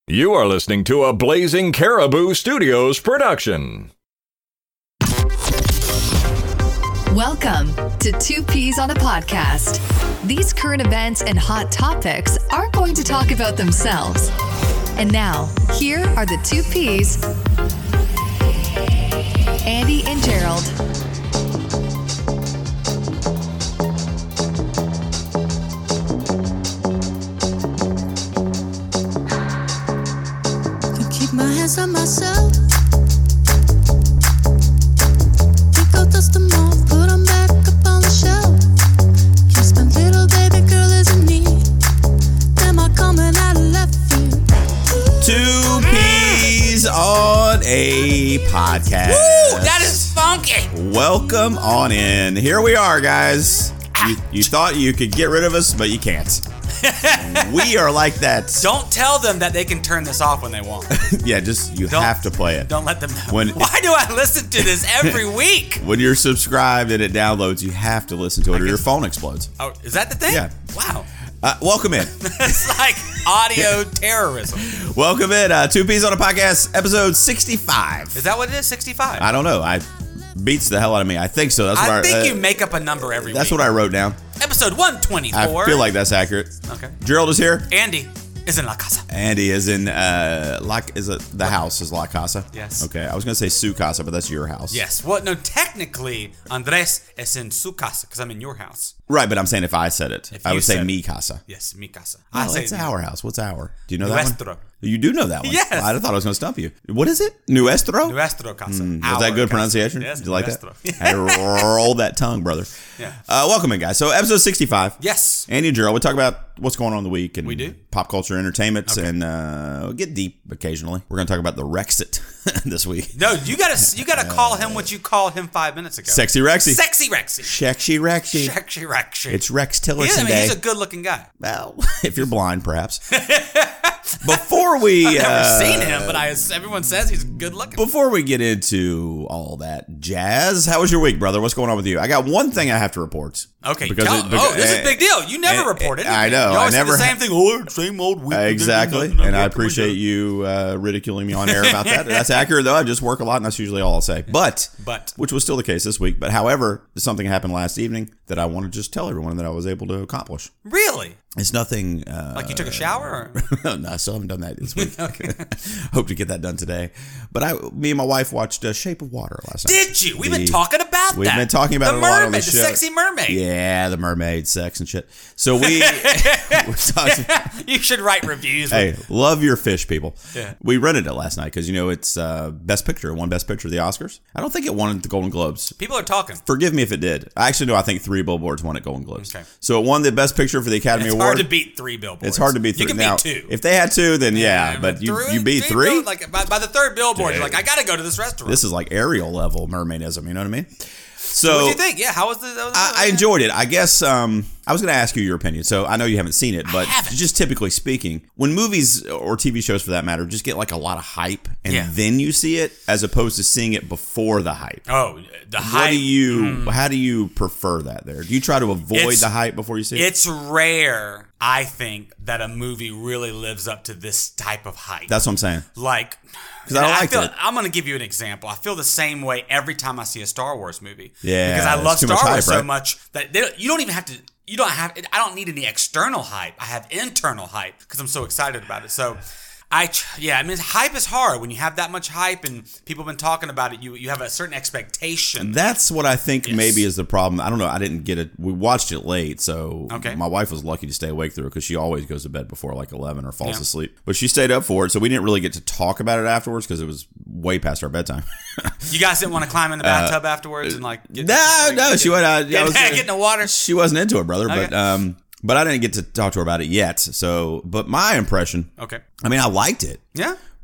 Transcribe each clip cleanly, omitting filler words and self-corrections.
You are listening to a Blazing Caribou Studios production. Welcome to Two Peas on a Podcast. These current events and hot topics aren't going to talk about themselves. And now, here are the Two Peas, Andy and Gerald. My hands on myself. Think I'll dust them off, put them back up on the shelf. Kiss my little baby girl is in need. Am I coming out of left field? Two Peas on a Podcast. Woo! That is funky. Welcome on in. Here we are, guys. You thought you could get rid of us, but you can't. We are like that. Don't tell them that they can turn this off when they want. Yeah, just you have to play it. Don't let them know. Why do I listen to this every week? When you're subscribed and it downloads, you have to listen to it or your phone explodes. Oh, is that the thing? Yeah. Wow. Welcome in. It's like audio terrorism. Welcome in. Two Peas on a Podcast, episode 65. Is that what it is? 65? I don't know. Beats the hell out of me. I think so. I think you make up a number every week. That's what I wrote down. Episode 124. I feel like that's accurate. Okay. Gerald is here. Andy is in La Casa. Andy is in the house is La Casa. Yes. Okay. I was gonna say Su Casa, but that's your house. Yes. Well, no. Technically, Andres is in Su Casa because I'm in your house. Right, but I'm saying if I said it, I would say Mi Casa. Yes, Mi Casa. I say it's our house. What's our? Do you know that Nuestro. one? You do know that one. Yes. I thought I was going to stump you. What is it? Nuestro? Nuestro Casa. Is that good casa. pronunciation? Yes. Did you like Nuestro. that? I had to roll that tongue, brother. Yeah. Welcome in, guys. So episode 65. Yes. Andy and Gerald, we talk about what's going on in the week and We do. pop culture, entertainment, and we'll get deep occasionally. We're going to talk about the Rexit this week. No, you gotta call him what you called him 5 minutes ago. Sexy Rexy. Sexy Rexy. Sexy Rexy. Sexy Rexy. It's Rex Tillerson Day. He's a good-looking guy. Well, if you're blind, perhaps. Before we... I've never seen him, but everyone says he's good-looking. Before we get into all that jazz, how was your week, brother? What's going on with you? I got one thing I have to report. Okay, this is a big deal. You never report it. I know. You always I never say the same thing. Same old week. Exactly. And I appreciate you ridiculing me on air about that. That's accurate, though. I just work a lot, and that's usually all I'll say. But, which was still the case this week. But however, something happened last evening that I want to just tell everyone that I was able to accomplish. Really? It's nothing... like you took a shower? Or? No, I still haven't done that this week. Okay. Hope to get that done today. But me and my wife watched Shape of Water last night. Did you? We've been talking about that. We've been talking about the it a lot on mermaid, the the show. sexy mermaid. Yeah, the mermaid, sex and shit. So we talked. You should write reviews. Hey, love your fish, people. Yeah. We rented it last night because it's Best Picture. It won Best Picture of the Oscars. I don't think it won at the Golden Globes. People are talking. Forgive me if it did. I actually know. I think 3 Billboards won at Golden Globes. Okay. So it won the Best Picture for the Academy Award. It's hard to beat 3 Billboards. It's hard to beat 3. You can now, beat 2. If they had 2, then yeah. But you beat 3? Like by the 3rd Billboard, you're like, I got to go to this restaurant. This is like Ariel level mermaidism. You know what I mean? So what do you think? Yeah, how was the? I enjoyed it. I guess I was going to ask you your opinion. So I know you haven't seen it, but just typically speaking, when movies or TV shows for that matter just get like a lot of hype and then you see it as opposed to seeing it before the hype. Oh, the hype. How do you prefer that there? Do you try to avoid the hype before you see it? It's rare, I think, that a movie really lives up to this type of hype. That's what I'm saying. Like... Because I liked it. I'm going to give you an example. I feel the same way every time I see a Star Wars movie. Yeah. Because I love Star Wars hype, so right? much that you don't even have to. I don't need any external hype. I have internal hype because I'm so excited about it. So, hype is hard when you have that much hype and people have been talking about it. You have a certain expectation. That's what I think maybe is the problem. I don't know. I didn't get it. We watched it late, so my wife was lucky to stay awake through it because she always goes to bed before like 11 or falls asleep. But she stayed up for it, so we didn't really get to talk about it afterwards because it was way past our bedtime. You guys didn't want to climb in the bathtub afterwards and like she went. Get in the water. She wasn't into it, brother. Okay. But I didn't get to talk to her about it yet. So, but my impression. Okay. I mean, I liked it. Yeah.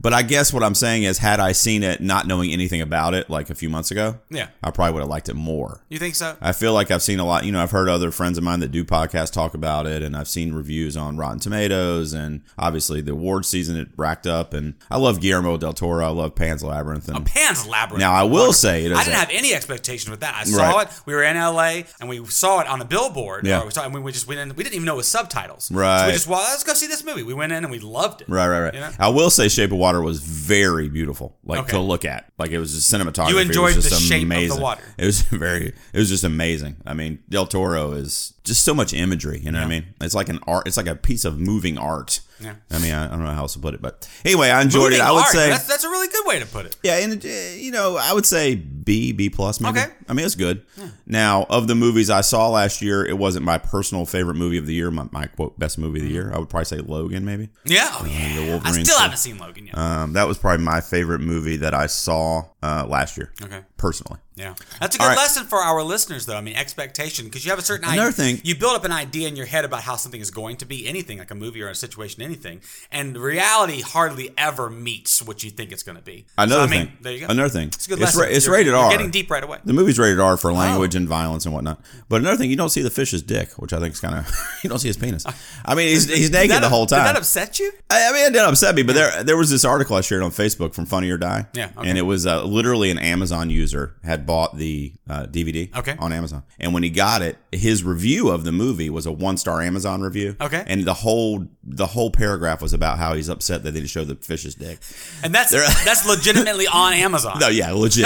But I guess what I'm saying is, had I seen it not knowing anything about it like a few months ago, I probably would have liked it more. You think so? I feel like I've seen a lot. I've heard other friends of mine that do podcasts talk about it, and I've seen reviews on Rotten Tomatoes, and obviously the award season it racked up. And I love Guillermo del Toro. I love Pan's Labyrinth. And Pan's Labyrinth. Now I will say it. I didn't have any expectation with that. I saw it. We were in LA, and we saw it on a billboard. Yeah. And we just went in. We didn't even know it was subtitles. Right. So we just let's go see this movie. We went in and we loved it. Right. I will say Shape of Water was very beautiful, to look at. Like, it was just cinematography. You enjoyed it was just the shape amazing. of the water. It was just amazing. I mean, Del Toro is just so much imagery. You know what I mean? It's like an art. It's like a piece of moving art. Yeah. I mean, I don't know how else to put it, but anyway, I enjoyed it. I would say that's a really good way to put it. Yeah, and I would say B plus maybe. Okay. I mean, it's good. Yeah. Now, of the movies I saw last year, it wasn't my personal favorite movie of the year. My quote best movie of the year. I would probably say Logan, maybe. Yeah. Oh, yeah. The Wolverine I still haven't seen Logan yet. That was probably my favorite movie that I saw last year. Okay. Personally. Yeah. That's a good lesson for our listeners, though. I mean, expectation, because you have a certain idea. Another thing. You build up an idea in your head about how something is going to be, anything, like a movie or a situation, anything. And reality hardly ever meets what you think it's going to be. Another thing. There you go. Another thing. It's a good lesson. It's rated R. You're getting deep right away. The movie's rated R for language and violence and whatnot. But another thing, you don't see the fish's dick, which I think is kind of, you don't see his penis. I mean, he's naked the whole time. Did that upset you? I mean, it did upset me, but there was this article I shared on Facebook from Funny or Die. Yeah. Okay. And it was literally an Amazon user had bought the DVD on Amazon. And when he got it, his review of the movie was a 1-star Amazon review. Okay. And the whole paragraph was about how he's upset that they didn't show the fish's dick. And that's legitimately on Amazon. No, yeah, legit.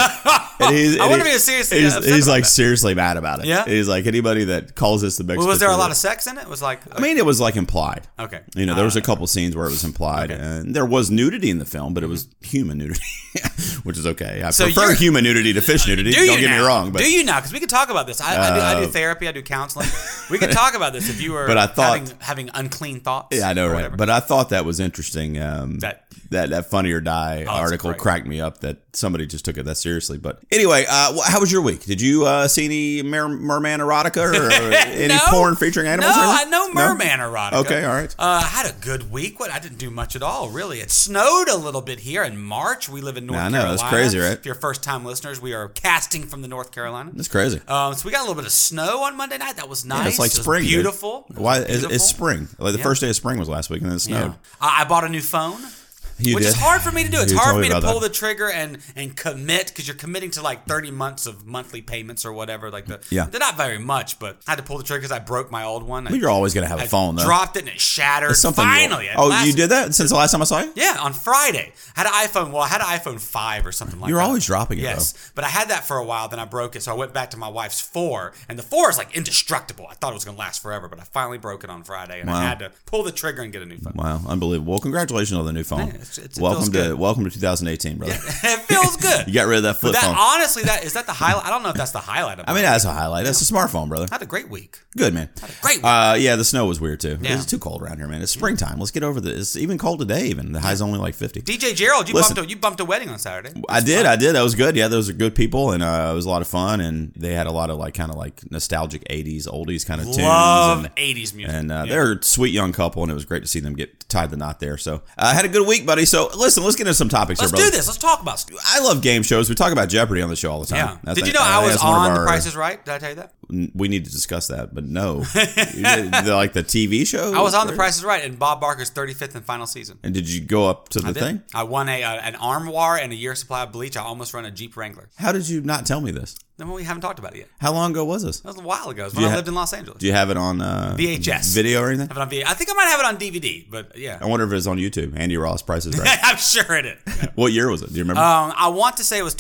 I want to be seriously upset he's like that. Seriously mad about it. Yeah. He's like, anybody that calls this the big. Well, was there a lot of sex in it? It was like I mean, it was like implied. Okay. There was a couple scenes where it was implied, and there was nudity in the film, but it was human nudity, which is okay. I prefer human nudity to fish nudity. Don't get me wrong. But do you now? Because we could talk about this. I do therapy. I do counseling. We could talk about this if you were having unclean thoughts. Yeah, I know, right? But I thought that was interesting. That Funny or Die article cracked me up that somebody just took it that seriously. But anyway, how was your week? Did you see any merman erotica or any porn featuring animals? No merman erotica. Okay, all right. I had a good week. I didn't do much at all, really. It snowed a little bit here in March. We live in North Carolina. I know, that's crazy, right? If you're first-time listeners, we are casting from the North Carolina. That's crazy. So we got a little bit of snow on Monday night. That was nice. Yeah, it's like spring. Beautiful. Why? It's spring. Like the first day of spring was last week, and then it snowed. Yeah. I bought a new phone. Which is hard for me to do. It's hard for me to pull the trigger and commit, because you're committing to like 30 months of monthly payments or whatever. They're not very much, but I had to pull the trigger because I broke my old one. Well, you're always going to have a phone, though. Dropped it and it shattered. Finally. You did that since the last time I saw you? Yeah, on Friday. I had an iPhone 5 or something like that. You're always dropping it, Yes, though. but I had that for a while, then I broke it, so I went back to my wife's 4, and the 4 is like indestructible. I thought it was going to last forever, but I finally broke it on Friday, and I had to pull the trigger and get a new phone. Wow, unbelievable. Well, congratulations on the new phone. Yeah, Welcome to 2018, brother. Yeah, it feels good. You got rid of that flip phone. Honestly, is that the highlight? I don't know if that's the highlight of it. I mean, that's a highlight. That's a smartphone, brother. I had a great week. Good, man. Had a great week. Yeah, the snow was weird, too. Yeah. It's too cold around here, man. It's springtime. Let's get over this. It's even cold today, even. The high's only like 50. DJ Gerald, you bumped a wedding on Saturday. I did. That was good. Yeah, those are good people, and it was a lot of fun, and they had a lot of kind of nostalgic 80s, oldies kind of tunes. Love 80s music. And they're a sweet young couple, and it was great to see them get tied the knot there. So I had a good week, buddy. So listen, let's get into some topics Let's here, do this. Let's talk about stuff. I love game shows. We talk about Jeopardy on the show all the time. Yeah. Did you know I was on The Price is Right? Did I tell you that? We need to discuss that, but no. Like the TV show? I was on The Price is Right in Bob Barker's 35th and final season. And did you go up to the thing? I won an armoire and a year's supply of bleach. I almost run a Jeep Wrangler. How did you not tell me this? No, we haven't talked about it yet. How long ago was this? That was a while ago. It was when I lived in Los Angeles. Do you have it on VHS video or anything? Have it on VHS. I think I might have it on DVD, but yeah. I wonder if it's on YouTube. Andy Ross, Price is Right. I'm sure it is. What year was it? Do you remember? I want to say it was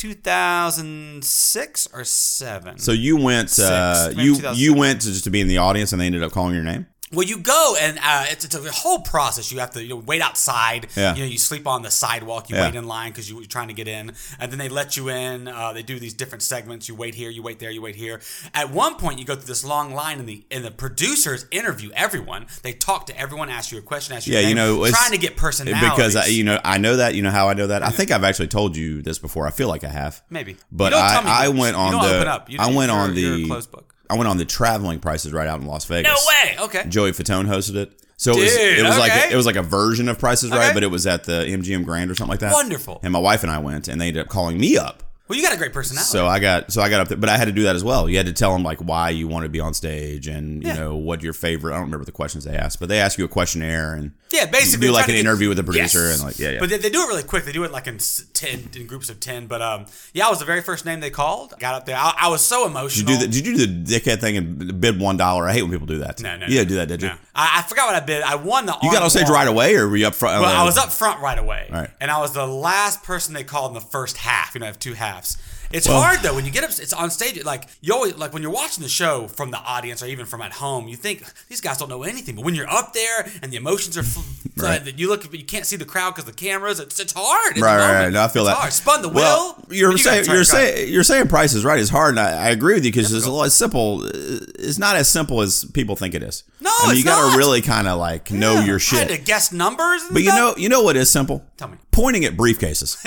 2006 or 7. So you went. You went just to be in the audience, and they ended up calling your name. Well, you go, and it's a whole process. You have to wait outside. Yeah. You sleep on the sidewalk. You wait in line because you're trying to get in. And then they let you in. They do these different segments. You wait here, you wait there, you wait here. At one point, you go through this long line, and the producers interview everyone. They talk to everyone, ask you a question, ask you a name, trying to get personalities. Because, I know that. You know how I know that? I think I've actually told you this before. I feel like I have. Maybe. But I went on the... Open up. You're a closed book. I went on the Traveling Prices Right out in Las Vegas. No way. Okay. Joey Fatone hosted it. So Dude, it was okay. like a version of Price is Right, Okay. but it was at the MGM Grand or something like that. Wonderful. And my wife and I went, and they ended up calling me up. Well, you got a great personality. So I got up there, but I had to do that as well. You had to tell them like why you want to be on stage and you know what your favorite. I don't remember the questions they asked, but they ask you a questionnaire and basically you do like an interview with the producer Yes. and like yeah. But they do it really quick. They do it like in groups of 10. But I was the very first name they called. Got up there. I was so emotional. Did you do the dickhead thing and bid $1? I hate when people do that. No. You didn't do that, did you? No. I forgot what I bid. I won the. You got on stage right away, or were you up front? Well, I was up front right away, Right. and I was the last person they called in the first half. I have 2 halves. It's hard though when you get up. It's on stage. Like you always like when you're watching the show from the audience or even from at home. You think these guys don't know anything, but when you're up there and the emotions are Right. you look, you can't see the crowd because the cameras. It's hard. in the Right. moment. No, I feel It's that. hard. Spun the wheel. Well, you're saying Price is Right is hard, and I agree with you because it's a lot simple. It's not as simple as people think it is. No, I mean, it's you got not. to really kind of like know your I shit. had to guess numbers. And But stuff. you know what is simple? Tell me. Pointing at briefcases.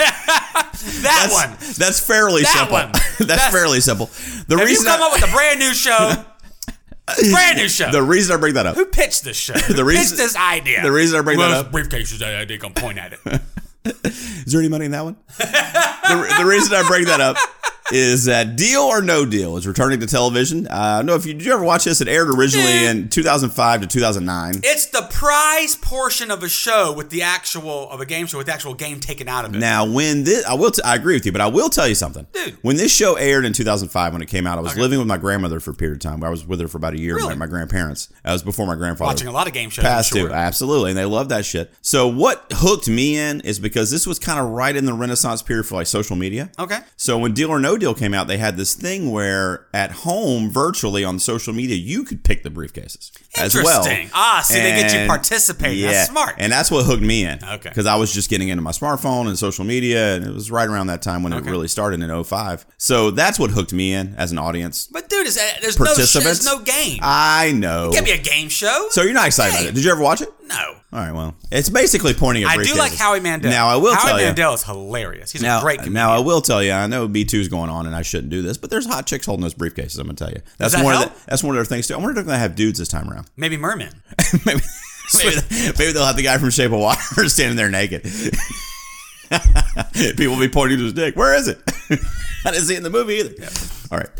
that one. That's fairly That simple. one. That's fairly simple. The Have you reason come up with a brand new show? Brand new show. the reason I bring that up. Who pitched this show? Who pitched this idea? The reason I bring that up. Briefcases. I think I'm pointing at it. Is there any money in that one? the reason I bring that up is that Deal or No Deal is returning to television. No, did you ever watch this? It aired originally in 2005 to 2009. It's the prize portion of a show with the actual of a game show with the actual game taken out of it. Now, when this, I agree with you, but I will tell you something. Dude. When this show aired in 2005, when it came out, I was living with my grandmother for a period of time. I was with her for about a year. Really? My grandparents. That was before my grandfather Watching a lot of game shows. passed I'm sure. too. Absolutely, and they love that shit. So what hooked me in is because this was kind of right in the Renaissance period for like social media. Okay. So when Deal or No Deal came out, they had this thing where at home, virtually on social media, you could pick the briefcases as well. Interesting. They get you participating. Yeah, That's smart. and that's what hooked me in. Okay. Because I was just getting into my smartphone and social media, and it was right around that time when it really started in 2005. So that's what hooked me in as an audience. But dude, there's Participants? no game. I know. It can't be a game show. So you're not excited about it. Did you ever watch it? No. All right, well, it's basically pointing at I briefcases. do like Howie Mandel. Now, I will tell Howie you. Mandel is hilarious. He's a great comedian. Now, I will tell you, I know B2's going on and I shouldn't do this, but there's hot chicks holding those briefcases, I'm going to tell you. That's that one help? that's one of their things, too. I wonder if they're going to have dudes this time around. Maybe mermen. maybe they'll have the guy from Shape of Water standing there naked. People will be pointing to his dick. Where is it? I didn't see it in the movie either. Yeah. All right.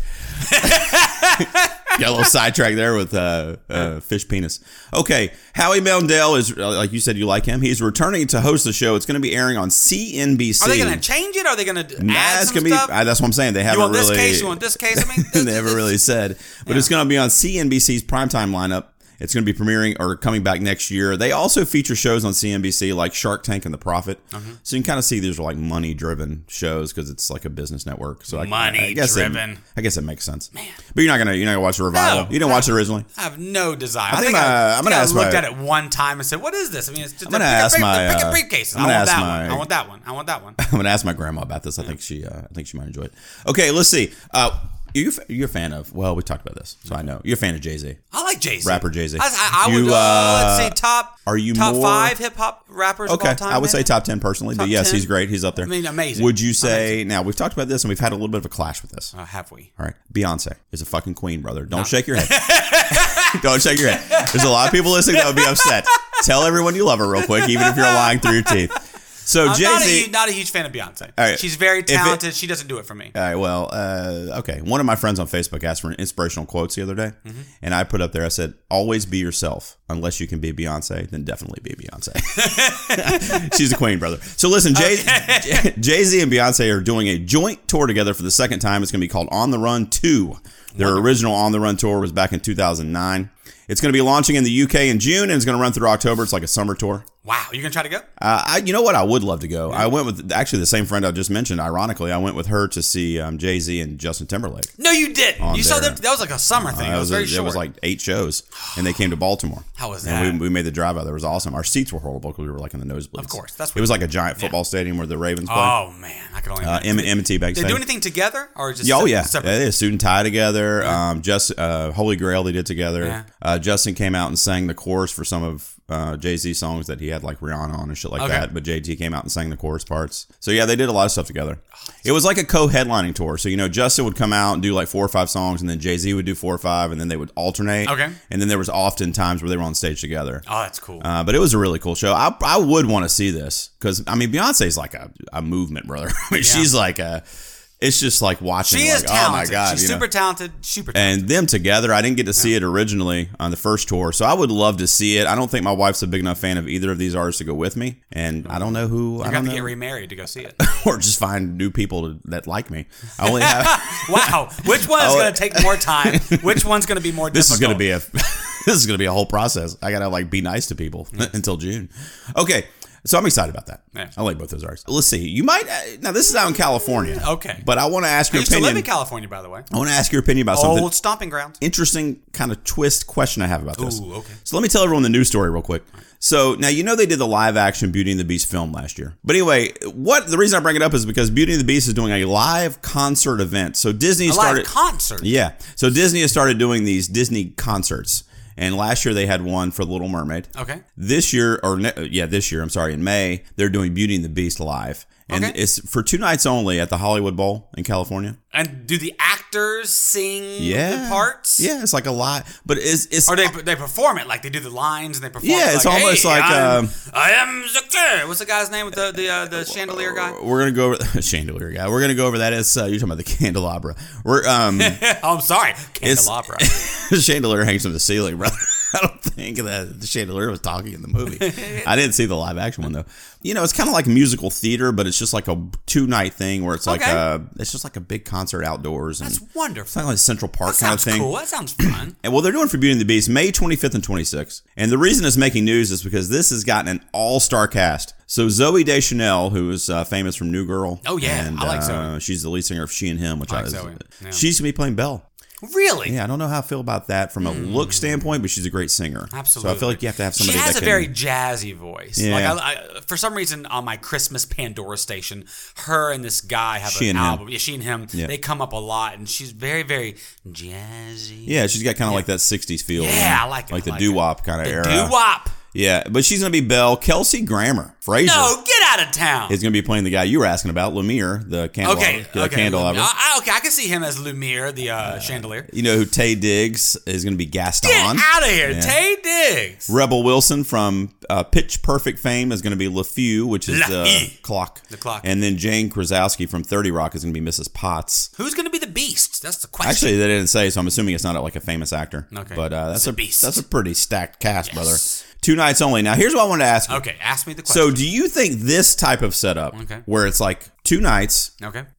Got a little sidetrack there with fish penis. Okay, Howie Mandel is, like you said, you like him. He's returning to host the show. It's going to be airing on CNBC. Are they going to change it? Are they going to add some stuff? That's what I'm saying. They haven't You want really. this case? You want this case? I mean, they haven't really said, but it's going to be on CNBC's primetime lineup. It's going to be premiering or coming back next year. They also feature shows on CNBC like Shark Tank and The Profit. So you can kind of see these are like money-driven shows because it's like a business network. So I guess it makes sense. Man. But you're not gonna watch the revival. You didn't watch it originally. I have no desire. I think I'm gonna ask. I looked at it one time and said, "What is this?" I mean, it's just I'm gonna ask my. pick a briefcase. I want that one. I want that one. I'm gonna ask my grandma about this. I think she might enjoy it. Okay, let's see. You're a fan of, well, we talked about this, so I know. You're a fan of Jay-Z. I like Jay-Z. Rapper Jay-Z. I would, let's say top 5 hip-hop rappers of all time. I would say top 10 personally, but yes, 10? He's great. He's up there. I mean, amazing. Would you say, now, we've talked about this, and we've had a little bit of a clash with this. Have we? All right. Beyonce is a fucking queen, brother. Don't shake your head. Don't shake your head. There's a lot of people listening that would be upset. Tell everyone you love her real quick, even if you're lying through your teeth. So I'm Jay-Z, not a huge fan of Beyonce. All right. She's very talented. She doesn't do it for me. All right, well, okay. One of my friends on Facebook asked for inspirational quotes the other day, and I put up there, I said, always be yourself. Unless you can be Beyonce, then definitely be Beyonce. She's the queen, brother. So listen, Jay-Z and Beyonce are doing a joint tour together for the second time. It's going to be called On the Run 2. Their original On the Run tour was back in 2009. It's going to be launching in the UK in June, and it's going to run through October. It's like a summer tour. Wow, you gonna try to go? You know what? I would love to go. I went with actually the same friend I just mentioned. Ironically, I went with her to see Jay-Z and Justin Timberlake. No, you didn't. You saw them. That was like a summer thing. It was very short. It was like 8 shows, and they came to Baltimore. How was that? And we made the drive out there. It was awesome. Our seats were horrible because we were like in the nosebleeds. Of course, that's what it was like a giant football stadium where the Ravens play. Oh man, I can only imagine. M&T Bank Did they do anything together or just? Separate? They did a suit and tie together. Just Holy Grail they did together. Justin came out and sang the chorus for some of Jay-Z songs that he had like Rihanna on and shit like that. But JT came out and sang the chorus parts. So yeah, they did a lot of stuff together. It was like a co-headlining tour. So, Justin would come out and do like 4 or 5 songs, and then Jay-Z would do 4 or 5, and then they would alternate. Okay. And then there was often times where they were on stage together. Oh, that's cool. But it was a really cool show. I would want to see this because, Beyonce's like a movement, brother. She's like it's just like watching. She is talented. Oh my God. She's super talented. Super And talented. them together, I didn't get to see it originally on the first tour, so I would love to see it. I don't think my wife's a big enough fan of either of these artists to go with me, and I don't know who. You're going to get remarried to go see it. Or just find new people that like me. I only have. Wow. Which one is going to take more time? Which one's going to be more difficult? This is going to be a whole process. I got to like be nice to people until June. Okay. So I'm excited about that. Yeah. I like both those artists. Let's see. You might now. This is out in California. Okay. But I want to ask your opinion. I used to live in California, by the way. I want to ask your opinion about something. Old stomping ground. Interesting kind of twist question I have about this. Ooh, okay. So let me tell everyone the news story real quick. So now they did the live action Beauty and the Beast film last year. But anyway, the reason I bring it up is because Beauty and the Beast is doing a live concert event. So Disney started live concert. Yeah. So Disney has started doing these Disney concerts. And last year they had one for The Little Mermaid. Okay. This year, in May, they're doing Beauty and the Beast live. And it's for 2 nights only at the Hollywood Bowl in California. And do the actors sing the parts? Yeah, it's like a lot. But it's or they perform it, like they do the lines and they perform it. It's almost like I am Zakir. What's the guy's name with the chandelier guy? We're gonna go over the chandelier guy. We're gonna go over that. It's you're talking about the candelabra. I'm sorry, candelabra. The chandelier hangs from the ceiling, brother. I don't think that the chandelier was talking in the movie. I didn't see the live action one though. It's kind of like musical theater, but it's just like a 2-night thing where it's like it's just like a big concert outdoors. That's wonderful. It's like a Central Park kind of thing. Cool. That sounds fun. And they're doing for Beauty and the Beast May 25th and 26th. And the reason it's making news is because this has gotten an all-star cast. So Zooey Deschanel, who is famous from New Girl. Oh yeah, and, I like Zooey. She's the lead singer of She and Him, which I like Zooey. Yeah. She's gonna be playing Belle. Really? Yeah, I don't know how I feel about that from a look standpoint, but she's a great singer. Absolutely. So I feel like you have to have somebody She has that a very jazzy voice. Yeah. Like for some reason on my Christmas Pandora station, her and this guy have an album. Yeah, She and Him. Yeah. They come up a lot, and she's very, very jazzy. Yeah, she's got kind of like that 60s feel. Yeah, I like it. Like the doo-wop kind of era. Doo-wop. Yeah, but she's going to be Belle. Kelsey Grammer, Fraser. No, get out of town. Is going to be playing the guy you were asking about, Lumiere, the candelabra. Candelabra. I can see him as Lumiere, the chandelier. You know who Taye Diggs is going to be Gaston. Get out of here, yeah. Taye Diggs. Rebel Wilson from Pitch Perfect fame is going to be LeFou, which is the clock. The clock. And then Jane Krasowski from 30 Rock is going to be Mrs. Potts. Who's going to be the Beast? That's the question. Actually, they didn't say, so I'm assuming it's not like a famous actor. Okay. But that's a pretty stacked cast, yes. brother. 2 nights only. Now, here's what I wanted to ask you. Okay, ask me the question. So, do you think this type of setup, where it's like 2 nights,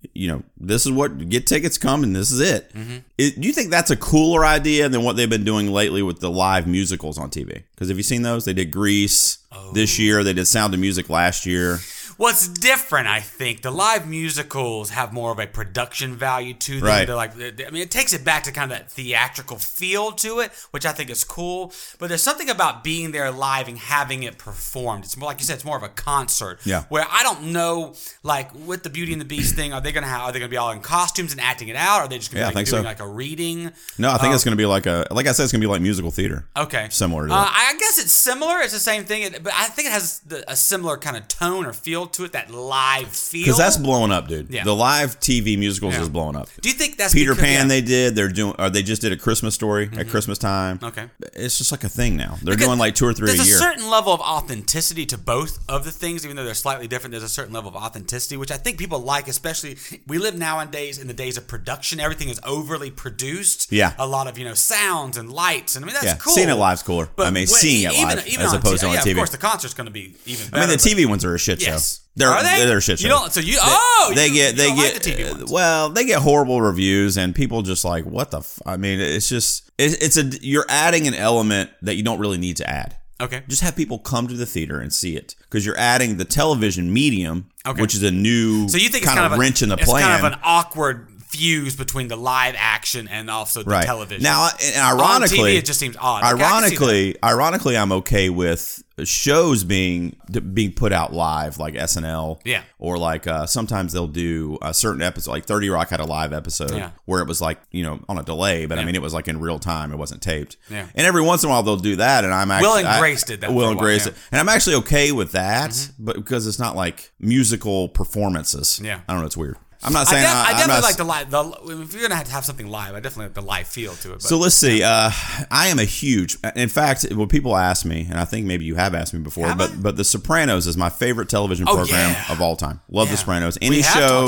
this is what, get tickets, come, and this is it. Mm-hmm. Do you think that's a cooler idea than what they've been doing lately with the live musicals on TV? Because have you seen those? They did Grease this year. They did Sound of Music last year. What's different, I think, the live musicals have more of a production value to them. Right. They're like, it takes it back to kind of that theatrical feel to it, which I think is cool. But there's something about being there live and having it performed. It's more, like you said, it's more of a concert. Yeah. Where I don't know, like with the Beauty and the Beast thing, are they gonna be all in costumes and acting it out? Or are they just gonna be doing like a reading? No, I think it's gonna be like I said, it's gonna be like musical theater. Okay. Similar to that. I guess it's similar. It's the same thing, but I think it has a similar kind of tone or feel to it, that live feel. Because that's blowing up, dude. Yeah. The live TV musicals is blowing up. Do you think that's Peter Pan? They did. They just did A Christmas Story at Christmas time. Okay, it's just like a thing now. They're doing like 2 or 3 a year. There's a certain level of authenticity to both of the things, even though they're slightly different. There's a certain level of authenticity, which I think people like. Especially, we live nowadays in the days of production. Everything is overly produced. Yeah, a lot of sounds and lights, and I mean that's cool. Seeing it live's cooler. But seeing it live even as opposed to on TV. Of course, the concert's going to be even better. I mean, the TV ones are a shit show. Are they? They're a shit show. They get the TV ones. Well, they get horrible reviews, and people just like, what the? I mean, it's just you're adding an element that you don't really need to add. Okay. Just have people come to the theater and see it, because you're adding the television medium, which is a new so you think kind it's of wrench in the plan. It's kind of an awkward fuse between the live action and also the television. Now, and ironically, on TV, it just seems odd. Ironically, I'm okay with shows being put out live, like SNL. Yeah. Or like sometimes they'll do a certain episode, like 30 Rock had a live episode where it was like, on a delay, but I mean, it was like in real time. It wasn't taped. Yeah. And every once in a while they'll do that, and I'm actually... Will and Grace did that. Will and Grace did. And I'm actually okay with that, but because it's not like musical performances. Yeah. I don't know, it's weird. I'm not saying I definitely like the live. If you're gonna have to have something live, I definitely like the live feel to it. But. So let's see. I am a huge. In fact, when people ask me, and I think maybe you have asked me before, but The Sopranos is my favorite television program of all time. Love The Sopranos. Any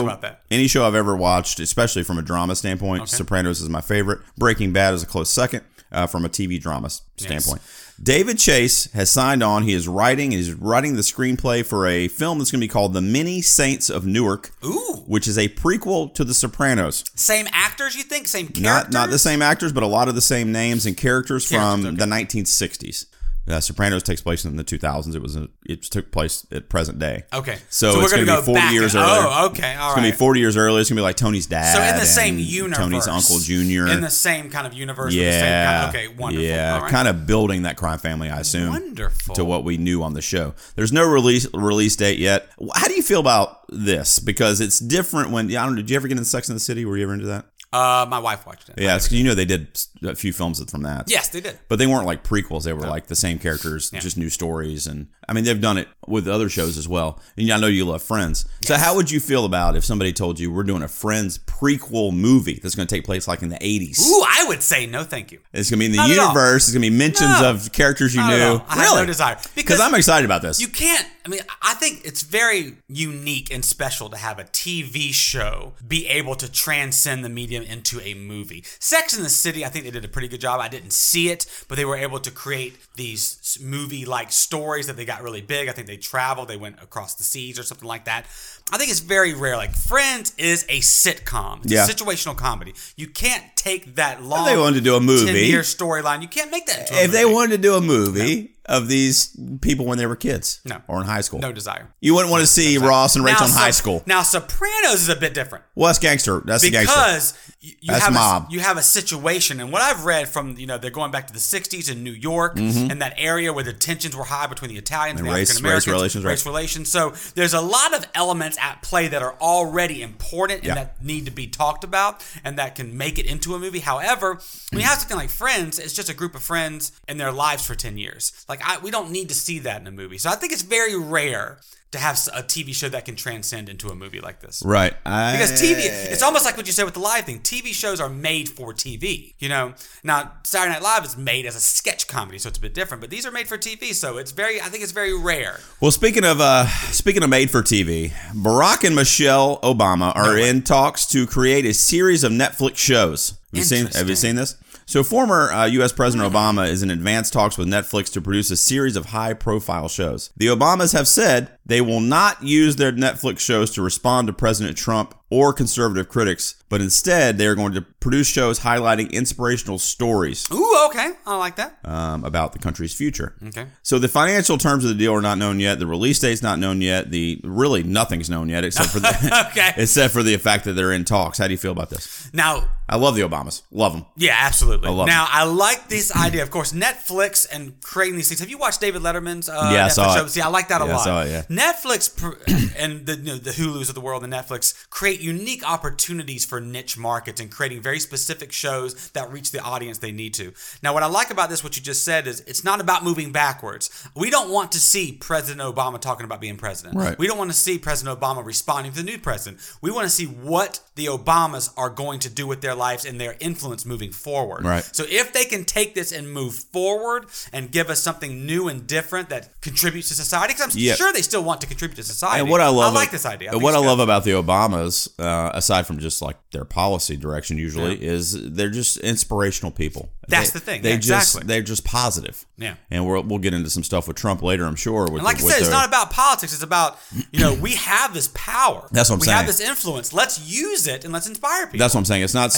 show I've ever watched, especially from a drama standpoint, Sopranos is my favorite. Breaking Bad is a close second from a TV drama standpoint. Yes. David Chase has signed on. He's writing the screenplay for a film that's going to be called The Many Saints of Newark, which is a prequel to The Sopranos. Same actors, you think? Same characters? Not the same actors, but a lot of the same names and characters from the 1960s. Sopranos takes place in the 2000s. It took place at present day. Okay. So it's going to be 40 years earlier. Oh, okay. All right. It's going to be 40 years earlier. It's going to be like Tony's dad. So in the same universe. Tony's uncle Jr. In the same kind of universe. Yeah. With the same kind of, okay, wonderful. Yeah. Right. Kind of building that crime family, I assume. Wonderful. To what we knew on the show. There's no release date yet. How do you feel about this? Because it's different when, I don't know, did you ever get into Sex and the City? Were you ever into that? My wife watched it. Yeah, they did a few films from that. Yes, they did. But they weren't like prequels. They were like the same characters, just new stories. And I mean, they've done it with other shows as well. And I know you love Friends. Yes. So how would you feel about if somebody told you we're doing a Friends prequel movie that's going to take place like in the 80s? Ooh, I would say no thank you. It's going to be in the universe. It's going to be mentions of characters you knew. I have no desire. Because I'm excited about this. You can't, I think it's very unique and special to have a TV show be able to transcend the medium into a movie. Sex and the City, I think they did a pretty good job. I didn't see it, but they were able to create these movie-like stories that they got really big. I think they traveled, they went across the seas or something like that. I think it's very rare. Like, Friends is a sitcom. It's a situational comedy. You can't take that long, if they wanted to do a movie, 10-year storyline. You can't make that into a movie. If they wanted to do a movie of these people when they were kids or in high school. No desire. You wouldn't want to see Ross and Rachel in high school. Now, Sopranos is a bit different. Well, that's gangster. That's the gangster. Because that's mob. You have a situation, and what I've read from, they're going back to the 60s in New York, and that area where the tensions were high between the Italians and the African Americans. Race relations. So there's a lot of elements at play that are already important and that need to be talked about and that can make it into a movie. However, when you have something like Friends, it's just a group of friends and their lives for 10 years. We don't need to see that in a movie. So I think it's very rare to have a TV show that can transcend into a movie like this. Right. Because TV, it's almost like what you said with the live thing. TV shows are made for TV, Now, Saturday Night Live is made as a sketch comedy, so it's a bit different. But these are made for TV, so I think it's very rare. Well, speaking of made for TV, Barack and Michelle Obama are in talks to create a series of Netflix shows. Have you seen this? So former U.S. President Obama is in advanced talks with Netflix to produce a series of high-profile shows. The Obamas have said they will not use their Netflix shows to respond to President Trump or conservative critics, but instead they are going to produce shows highlighting inspirational stories. Ooh, okay. I like that. About the country's future. Okay. So the financial terms of the deal are not known yet. The release date's not known yet. Really nothing's known yet except for except for the fact that they're in talks. How do you feel about this? Now, I love the Obamas. Love them. Yeah, absolutely. I love them. I like this idea. Of course, Netflix and creating these things. Have you watched David Letterman's Netflix show? See, I like that a lot. I saw it, yeah. Netflix and the Hulus of the world and Netflix create unique opportunities for niche markets and creating very specific shows that reach the audience they need to. Now, what I like about this, what you just said, is it's not about moving backwards. We don't want to see President Obama talking about being president. Right. We don't want to see President Obama responding to the new president. We want to see what the Obamas are going to do with their lives and their influence moving forward. Right. So if they can take this and move forward and give us something new and different that contributes to society, because I'm sure they still want to contribute to society. And what I like this idea. What I love about the Obamas, aside from just like their policy direction usually, is they're just inspirational people. That's the thing. They're just positive. Yeah. And we'll get into some stuff with Trump later, I'm sure. And like I said, it's not about politics. It's about, we have this power. That's what I'm saying. We have this influence. Let's use it and let's inspire people. That's what I'm saying. It's not so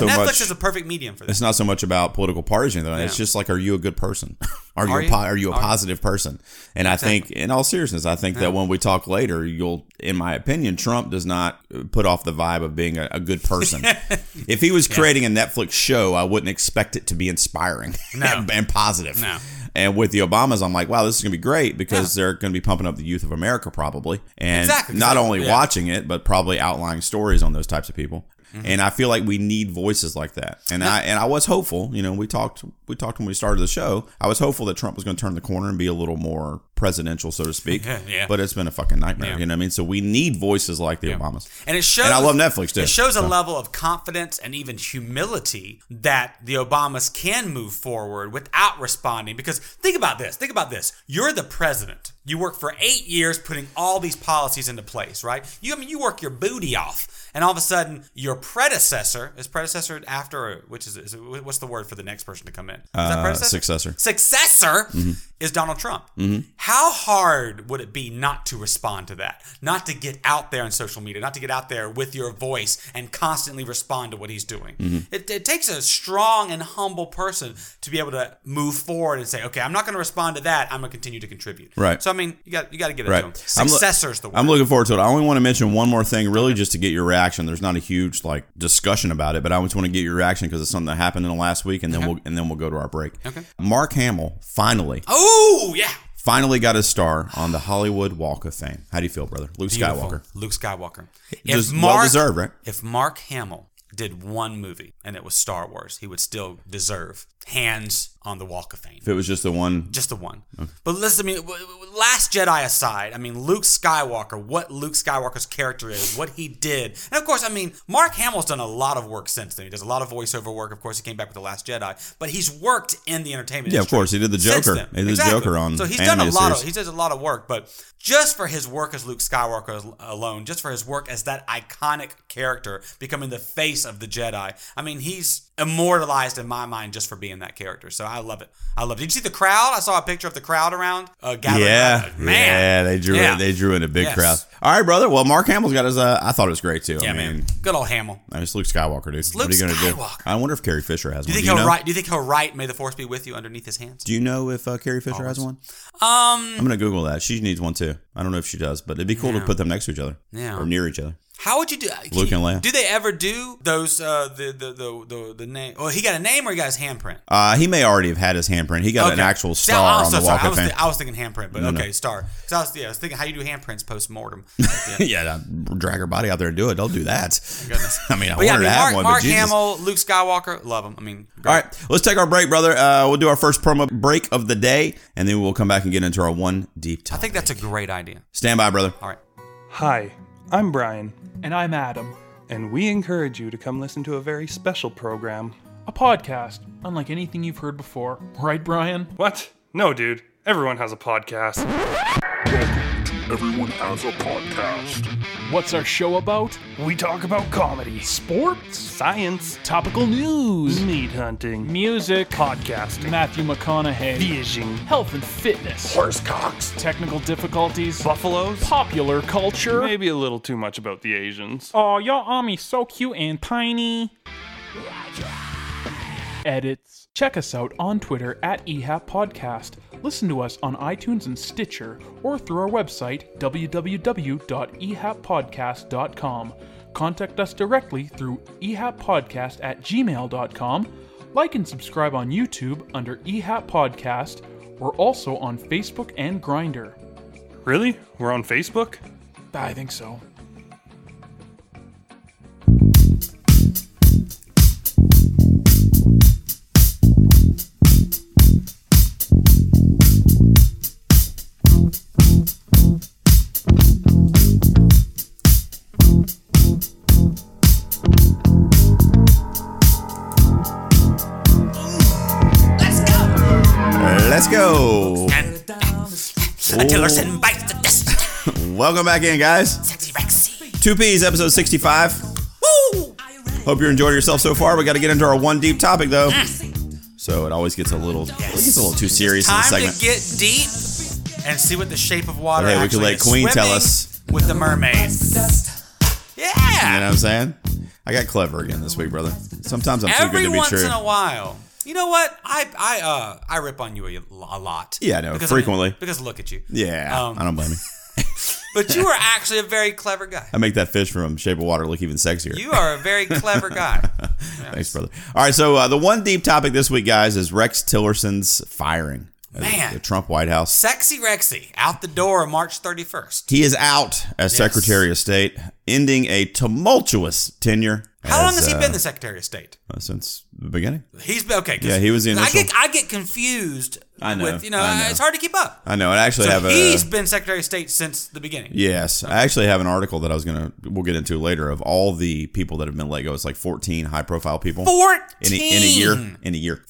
so Netflix much. Netflix is a perfect medium for that. It's not so much about political parties or anything. It's just like, are you a good person? Are you a positive person? And I think, in all seriousness, I think that when we talk later, in my opinion, Trump does not put off the vibe of being a good person. If he was creating a Netflix show, I wouldn't expect it to be inspiring and positive. No. And with the Obamas, I'm like, wow, this is going to be great because they're going to be pumping up the youth of America probably. And not only watching it, but probably outlining stories on those types of people. And I feel like we need voices like that. And I was hopeful, we talked when we started the show. I was hopeful that Trump was going to turn the corner and be a little more presidential, so to speak. But it's been a fucking nightmare. You know what I mean? So we need voices like the Obamas. And it shows. And I love Netflix too. It shows a level of confidence and even humility that the Obamas can move forward without responding. Because think about this. You're the president. You work for 8 years putting all these policies into place, right? You work your booty off. And all of a sudden, your predecessor after, what's the word for the next person to come in? Is that predecessor? Successor is Donald Trump. How hard would it be not to respond to that? Not to get out there on social media, not to get out there with your voice and constantly respond to what he's doing. It takes a strong and humble person to be able to move forward and say, okay, I'm not going to respond to that. I'm going to continue to contribute. Right. So, I mean, you got to give it to him. Successor's the word. I'm looking forward to it. I only want to mention one more thing, really, just to get your reaction. There's not a huge discussion about it, but I just want to get your reaction because it's something that happened in the last week, and then we'll go to our break. Okay. Mark Hamill finally got his star on the Hollywood Walk of Fame. How do you feel, brother? Luke Skywalker. Well deserved, right? If Mark Hamill did one movie and it was Star Wars, he would still deserve hands on the Walk of Fame. If it was just the one? Just the one. Okay. But listen, Last Jedi aside, Luke Skywalker, what Luke Skywalker's character is, what he did. And of course, Mark Hamill's done a lot of work since then. He does a lot of voiceover work. Of course, he came back with The Last Jedi. But he's worked in the entertainment industry. Yeah, of course. He did the Joker. He did the Joker on So he's done a lot of work. But just for his work as Luke Skywalker alone, just for his work as that iconic character, becoming the face of the Jedi, he's immortalized in my mind just for being that character. So I love it. Did you see the crowd? I saw a picture of the crowd around gathering. Yeah, they drew in a big crowd. All right, brother. Well, Mark Hamill's got his. I thought it was great too. Yeah, man. Good old Hamill. It's Luke Skywalker, dude. What are you gonna do? I wonder if Carrie Fisher has one. Do you think he'll write "May the Force be with you" underneath his hands? Do you know if Carrie Fisher has one? I'm gonna Google that. She needs one too. I don't know if she does, but it'd be cool to put them next to each other or near each other. How would you do Luke and Leia? Do they ever do those the name? Oh, he got a name or he got his handprint? He may already have had his handprint. He got an actual star on the Walk of Fame. I was thinking handprint, but star. Because I was thinking how you do handprints post mortem. Drag her body out there and do it. Don't do that. Goodness. I wanted to have one. Mark Hamill, Luke Skywalker, love him. All right, let's take our break, brother. We'll do our first promo break of the day, and then we'll come back and get into our one deep topic. I think that's a great idea. Stand by, brother. All right. Hi, I'm Brian. And I'm Adam. And we encourage you to come listen to a very special program. A podcast, unlike anything you've heard before. Right, Brian? What? No, dude. Everyone has a podcast. Everyone has a podcast. What's our show about? We talk about comedy, sports, science, topical news, meat hunting, music, podcasting, Matthew McConaughey, fishing, health and fitness, horse cocks, technical difficulties, buffaloes, popular culture, maybe a little too much about the Asians. Oh, your army's so cute and tiny. Edits. Check us out on Twitter at EHAP Podcast. Listen to us on iTunes and Stitcher, or through our website, www.ehappodcast.com. Contact us directly through ehappodcast@gmail.com. Like and subscribe on YouTube under EHAP Podcast. We're also on Facebook and Grindr. Really? We're on Facebook? I think so. Let's go. Tillerson bites the dust. Welcome back in, guys. Sexy Rexy. 2Ps, episode 65. Woo! Hope you're enjoying yourself so far. We got to get into our one deep topic, though. So it always gets a little too serious in the segment. Time to get deep and see what the shape of water we could let Queen tell us. With the mermaids. Yeah. You know what I'm saying? I got clever again this week, brother. Sometimes I'm too good to be true. Every once in a while. You know what? I rip on you a lot. Yeah, no, frequently. Because look at you. Yeah, I don't blame you. But you are actually a very clever guy. I make that fish from Shape of Water look even sexier. You are a very clever guy. Yes. Thanks, brother. All right, so the one deep topic this week, guys, is Rex Tillerson's firing. Man. The Trump White House. Sexy Rexy, out the door March 31st. He is out as Secretary of State, ending a tumultuous tenure. How long has he been the Secretary of State? Since the beginning. He's been, okay. Yeah, he was the initial. I get confused. I know. With, it's hard to keep up. I know. I actually have he's been Secretary of State since the beginning. Yes. Okay. I actually have an article that we'll get into later of all the people that have been let go. It's like 14 high profile people. 14? In a year.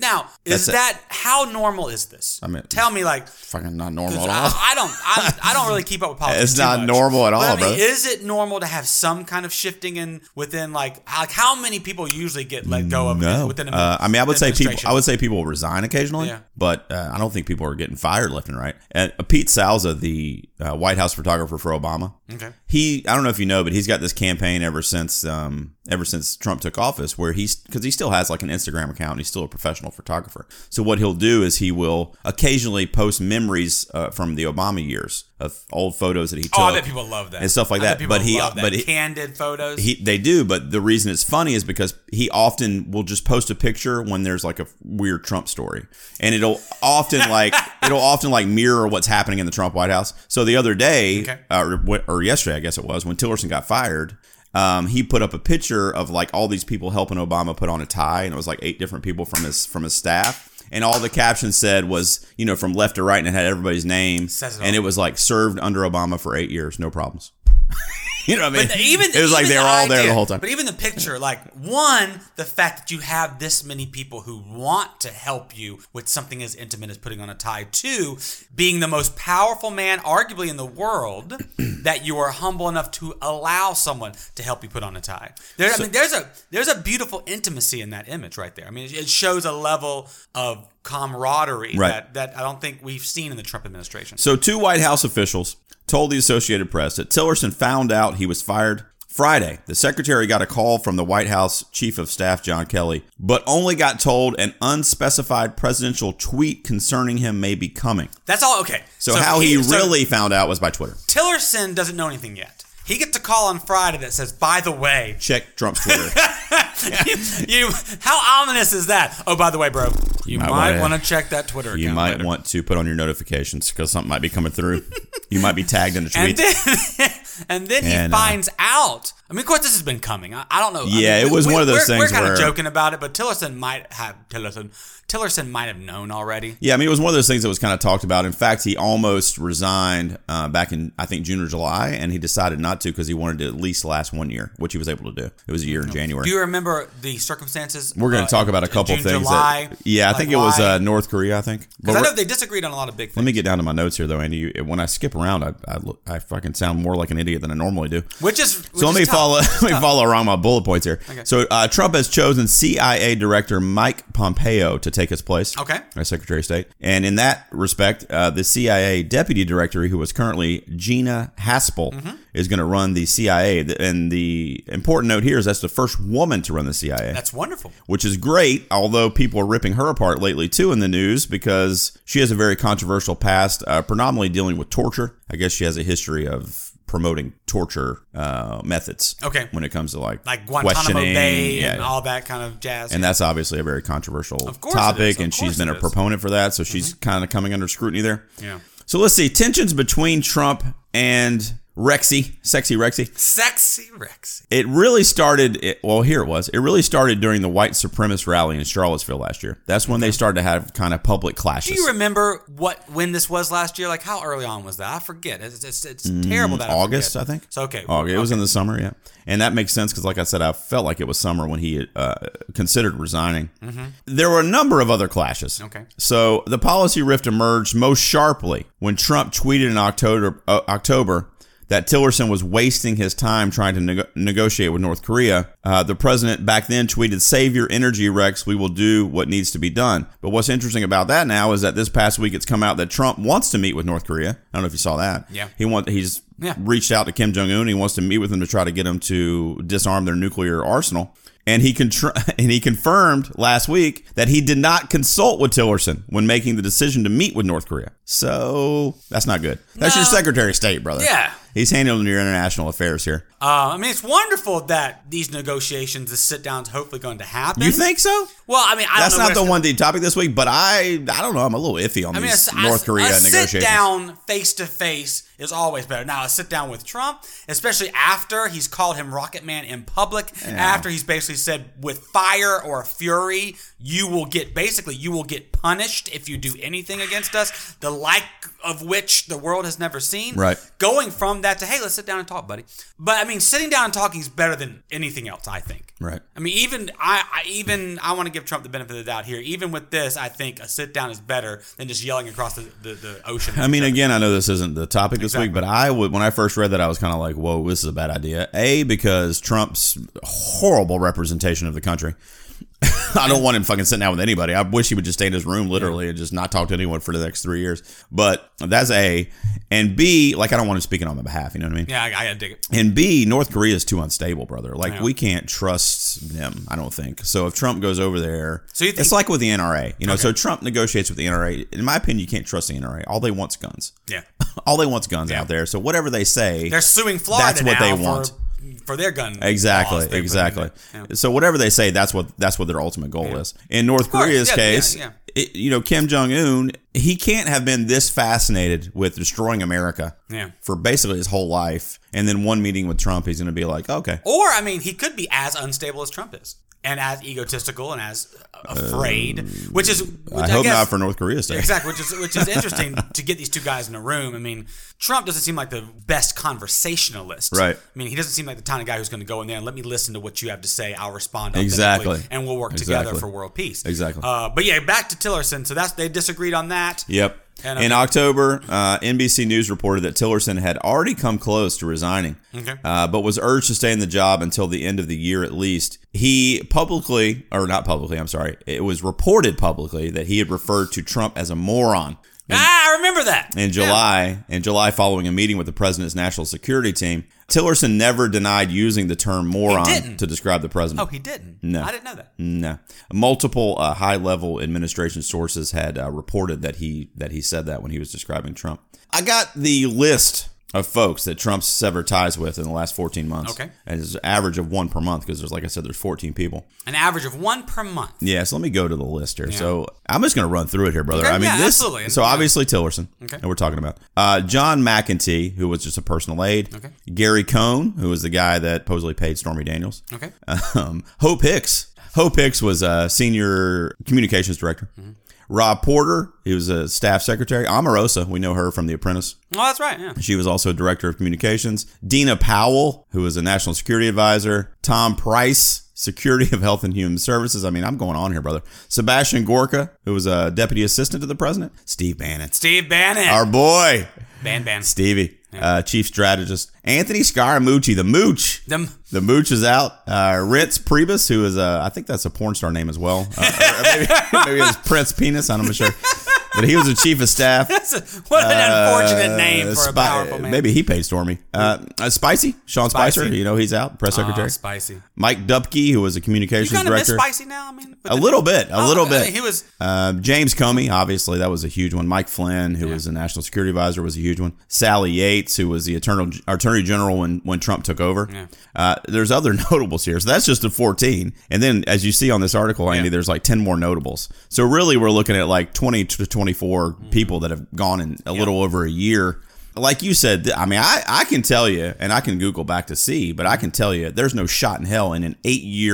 How normal is this? I mean, tell me, like, fucking not normal at all. I don't really keep up with politics. It's not normal at all, bro. Is it normal to have some kind of shifting within like how many people usually get let go of within a I would say people resign occasionally, but I don't think people are getting fired left and right. And Pete Salza, the White House photographer for Obama, I don't know if you know, but he's got this campaign ever since Trump took office, where because he still has like an Instagram account, and he's still a professional photographer. So what he'll do is he will occasionally post memories from the Obama years of old photos that he took. Oh, I bet people love that and stuff like that. But candid photos. They do, but the reason it's funny is because he often will just post a picture when there's like a weird Trump story, and it'll often mirror what's happening in the Trump White House. So the other day, or yesterday, I guess it was, when Tillerson got fired, he put up a picture of like all these people helping Obama put on a tie, and it was like 8 different people from his staff. And all the caption said was, from left to right, and it had everybody's name. And it was like, served under Obama for 8 years, no problems. You know what I mean? It was like they were all there the whole time. But even the picture, like, one, the fact that you have this many people who want to help you with something as intimate as putting on a tie. 2, being the most powerful man, arguably in the world, that you are humble enough to allow someone to help you put on a tie. There's a beautiful intimacy in that image right there. I mean, it shows a level of camaraderie that I don't think we've seen in the Trump administration. So 2 White House officials told the Associated Press that Tillerson found out he was fired Friday. The secretary got a call from the White House Chief of Staff, John Kelly, but only got told an unspecified presidential tweet concerning him may be coming. That's all. Okay. So how he really found out was by Twitter. Tillerson doesn't know anything yet. He gets a call on Friday that says, by the way... Check Trump's Twitter. How ominous is that? Oh, by the way, bro, you might want to check that Twitter account. You might want to put on your notifications because something might be coming through. You might be tagged in a tweet. And then he finds out. I mean, of course, this has been coming. I don't know. Yeah, it was one of those things we're kind of joking about it, but Tillerson might have known already. Yeah, I mean, it was one of those things that was kind of talked about. In fact, he almost resigned back in, I think, June or July, and he decided not to because he wanted to at least last 1 year, which he was able to do. It was a year in January. Do you remember the circumstances? We're going to talk about a couple June, things. July, I think it was North Korea, I think. Because I know they disagreed on a lot of big things. Let me get down to my notes here, though, Andy. When I skip around, I fucking sound more like an idiot than I normally do. Let me follow around my bullet points here. Okay. So Trump has chosen CIA Director Mike Pompeo to take his place. Okay. As Secretary of State. And in that respect, the CIA Deputy Director, who was currently Gina Haspel, is going to run the CIA. And the important note here is that's the first woman to run the CIA. That's wonderful. Which is great, although people are ripping her apart lately, too, in the news because she has a very controversial past, predominantly dealing with torture. I guess she has a history of promoting torture methods. Okay. When it comes to like Guantanamo Bay and all that kind of jazz. And that's obviously a very controversial topic, and she's been a proponent for that, so she's kind of coming under scrutiny there. Yeah. So let's see. Tensions between Trump and Sexy Rexy. It really started, here it was. It really started during the white supremacist rally in Charlottesville last year. That's when they started to have kind of public clashes. Do you remember when this was last year? Like, how early on was that? I forget. It's terrible that August, I think. So, okay. August. It was in the summer, yeah. And that makes sense because, like I said, I felt like it was summer when he considered resigning. There were a number of other clashes. Okay. So the policy rift emerged most sharply when Trump tweeted in October that Tillerson was wasting his time trying to negotiate with North Korea. The president back then tweeted, "Save your energy, Rex. We will do what needs to be done." But what's interesting about that now is that this past week it's come out that Trump wants to meet with North Korea. I don't know if you saw that. Yeah. He's reached out to Kim Jong-un. He wants to meet with him to try to get him to disarm their nuclear arsenal. And he confirmed last week that he did not consult with Tillerson when making the decision to meet with North Korea. So that's not good. That's your Secretary of State, brother. Yeah. He's handling your international affairs here. I mean, it's wonderful that these negotiations, this sit-down's hopefully going to happen. You think so? Well, I mean, I that's don't know. not the one deep topic this week, but I don't know. I'm a little iffy on these North Korea negotiations. A sit-down face-to-face is always better. Now, a sit-down with Trump, especially after he's called him Rocket Man in public, after he's basically said, with fire or fury, you will get punished if you do anything against us, the like of which the world has never seen. Right. Going from that to, hey, let's sit down and talk, buddy. But, I mean, sitting down and talking is better than anything else, I think. Right. I mean, I want to give Trump the benefit of the doubt here. Even with this, I think a sit down is better than just yelling across the ocean. I mean, again, I know this isn't the topic this week, but when I first read that, I was kind of like, whoa, this is a bad idea. Because Trump's horrible representation of the country. I don't want him fucking sitting down with anybody. I wish he would just stay in his room literally and just not talk to anyone for the next 3 years. But that's A. And B, like, I don't want him speaking on my behalf. You know what I mean? Yeah, I gotta dig it. And B, North Korea is too unstable, brother. Like, we can't trust them, I don't think. So if Trump goes over there, it's like with the NRA. You know, so Trump negotiates with the NRA. In my opinion, you can't trust the NRA. All they want's guns. Yeah. All they want's guns out there. So whatever they say, they're suing Florida that's what now they want. For their gun exactly laws, So whatever they say, that's what their ultimate goal is. In North Korea's case, Kim Jong-un, he can't have been this fascinated with destroying America for basically his whole life, and then one meeting with Trump, he's going to be like, okay. Or, I mean, he could be as unstable as Trump is, and as egotistical and as afraid, which I hope not for North Korea's sake. Exactly, which is interesting to get these two guys in a room. I mean, Trump doesn't seem like the best conversationalist. Right. I mean, he doesn't seem like the kind of guy who's going to go in there and let me listen to what you have to say. I'll respond authentically, and we'll work together for world peace. Exactly. But yeah, back to Tillerson. So they disagreed on that. Yep. And in October, NBC News reported that Tillerson had already come close to resigning, but was urged to stay in the job until the end of the year at least. He it was reported publicly that he had referred to Trump as a moron. I remember that. In July, following a meeting with the president's national security team, Tillerson never denied using the term moron to describe the president. Oh, he didn't? No. I didn't know that. No. Multiple high-level administration sources had reported that he said that when he was describing Trump. I got the list of folks that Trump's severed ties with in the last 14 months. Okay. And it's an average of one per month because there's, like I said, there's 14 people. An average of one per month. Yeah, so let me go to the list here. Yeah. So I'm just going to run through it here, brother. Okay, I mean, absolutely. So obviously Tillerson, that we're talking about. John McEntee, who was just a personal aide. Okay. Gary Cohn, who was the guy that supposedly paid Stormy Daniels. Okay. Hope Hicks. Hope Hicks was a senior communications director. Mm-hmm. Rob Porter, he was a staff secretary. Omarosa, we know her from The Apprentice. Oh, that's right, yeah. She was also director of communications. Dina Powell, who was a national security advisor. Tom Price, Security of Health and Human Services. I mean, I'm going on here, brother. Sebastian Gorka, who was a deputy assistant to the president. Steve Bannon. Our boy. Ban. Stevie. Chief strategist. Anthony Scaramucci, the Mooch. The Mooch is out. Ritz Priebus, who is I think that's a porn star name as well. Maybe it's Prince Penis. I'm not sure. But he was the chief of staff. What an unfortunate name for a powerful man. Maybe he paid Stormy. Spicy, Sean Spicer, he's out, press secretary. Spicy. Mike Dupke, who was a communications director. You kind of miss Spicy now? I mean, a little bit. He was. James Comey, obviously, that was a huge one. Mike Flynn, who was a national security advisor, was a huge one. Sally Yates, who was the attorney general when Trump took over. Yeah. There's other notables here. So that's just the 14. And then, as you see on this article, Andy, there's like 10 more notables. So really, we're looking at like 20 to 24 people that have gone in a little over a year. Like you said, I mean, I can tell you, and I can Google back to see, but I can tell you there's no shot in hell in an 8-year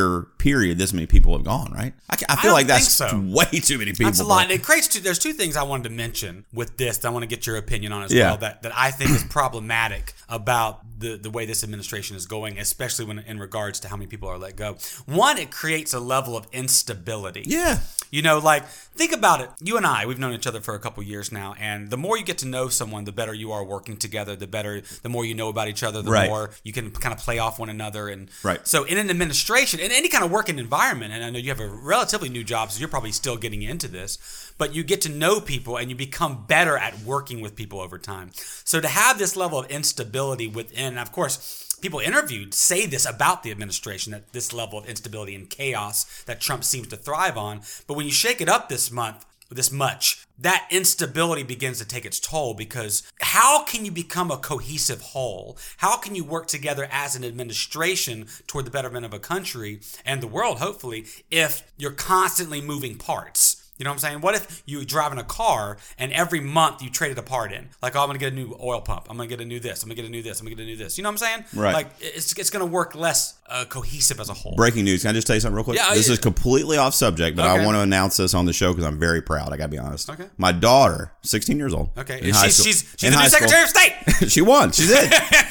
period, this many people have gone, right? I feel like that's way too many people. That's a lot. And it creates there's two things I wanted to mention with this that I want to get your opinion on as well that I think is problematic about the way this administration is going, especially when in regards to how many people are let go. One, it creates a level of instability. Yeah. You know, like, think about it. You and I, we've known each other for a couple years now, and the more you get to know someone, the better you are working together, the more you know about each other, the more you can kind of play off one another. And so in an administration, in any kind of working environment, and I know you have a relatively new job, so you're probably still getting into this, but you get to know people and you become better at working with people over time. So to have this level of instability within, and of course, people interviewed say this about the administration, that this level of instability and chaos that Trump seems to thrive on. But when you shake it up this much, that instability begins to take its toll, because how can you become a cohesive whole? How can you work together as an administration toward the betterment of a country and the world, hopefully, if you're constantly moving parts? You know what I'm saying? What if you drive in a car and every month you traded a part in? Like, oh, I'm going to get a new oil pump. I'm going to get a new this. I'm going to get a new this. I'm going to get a new this. You know what I'm saying? Right. Like, it's going to work less cohesive as a whole. Breaking news. Can I just tell you something real quick? Yeah, this is completely off subject, but I want to announce this on the show because I'm very proud. I got to be honest. Okay. My daughter, 16 years old. Okay. She's the new Secretary of State. She won. She did.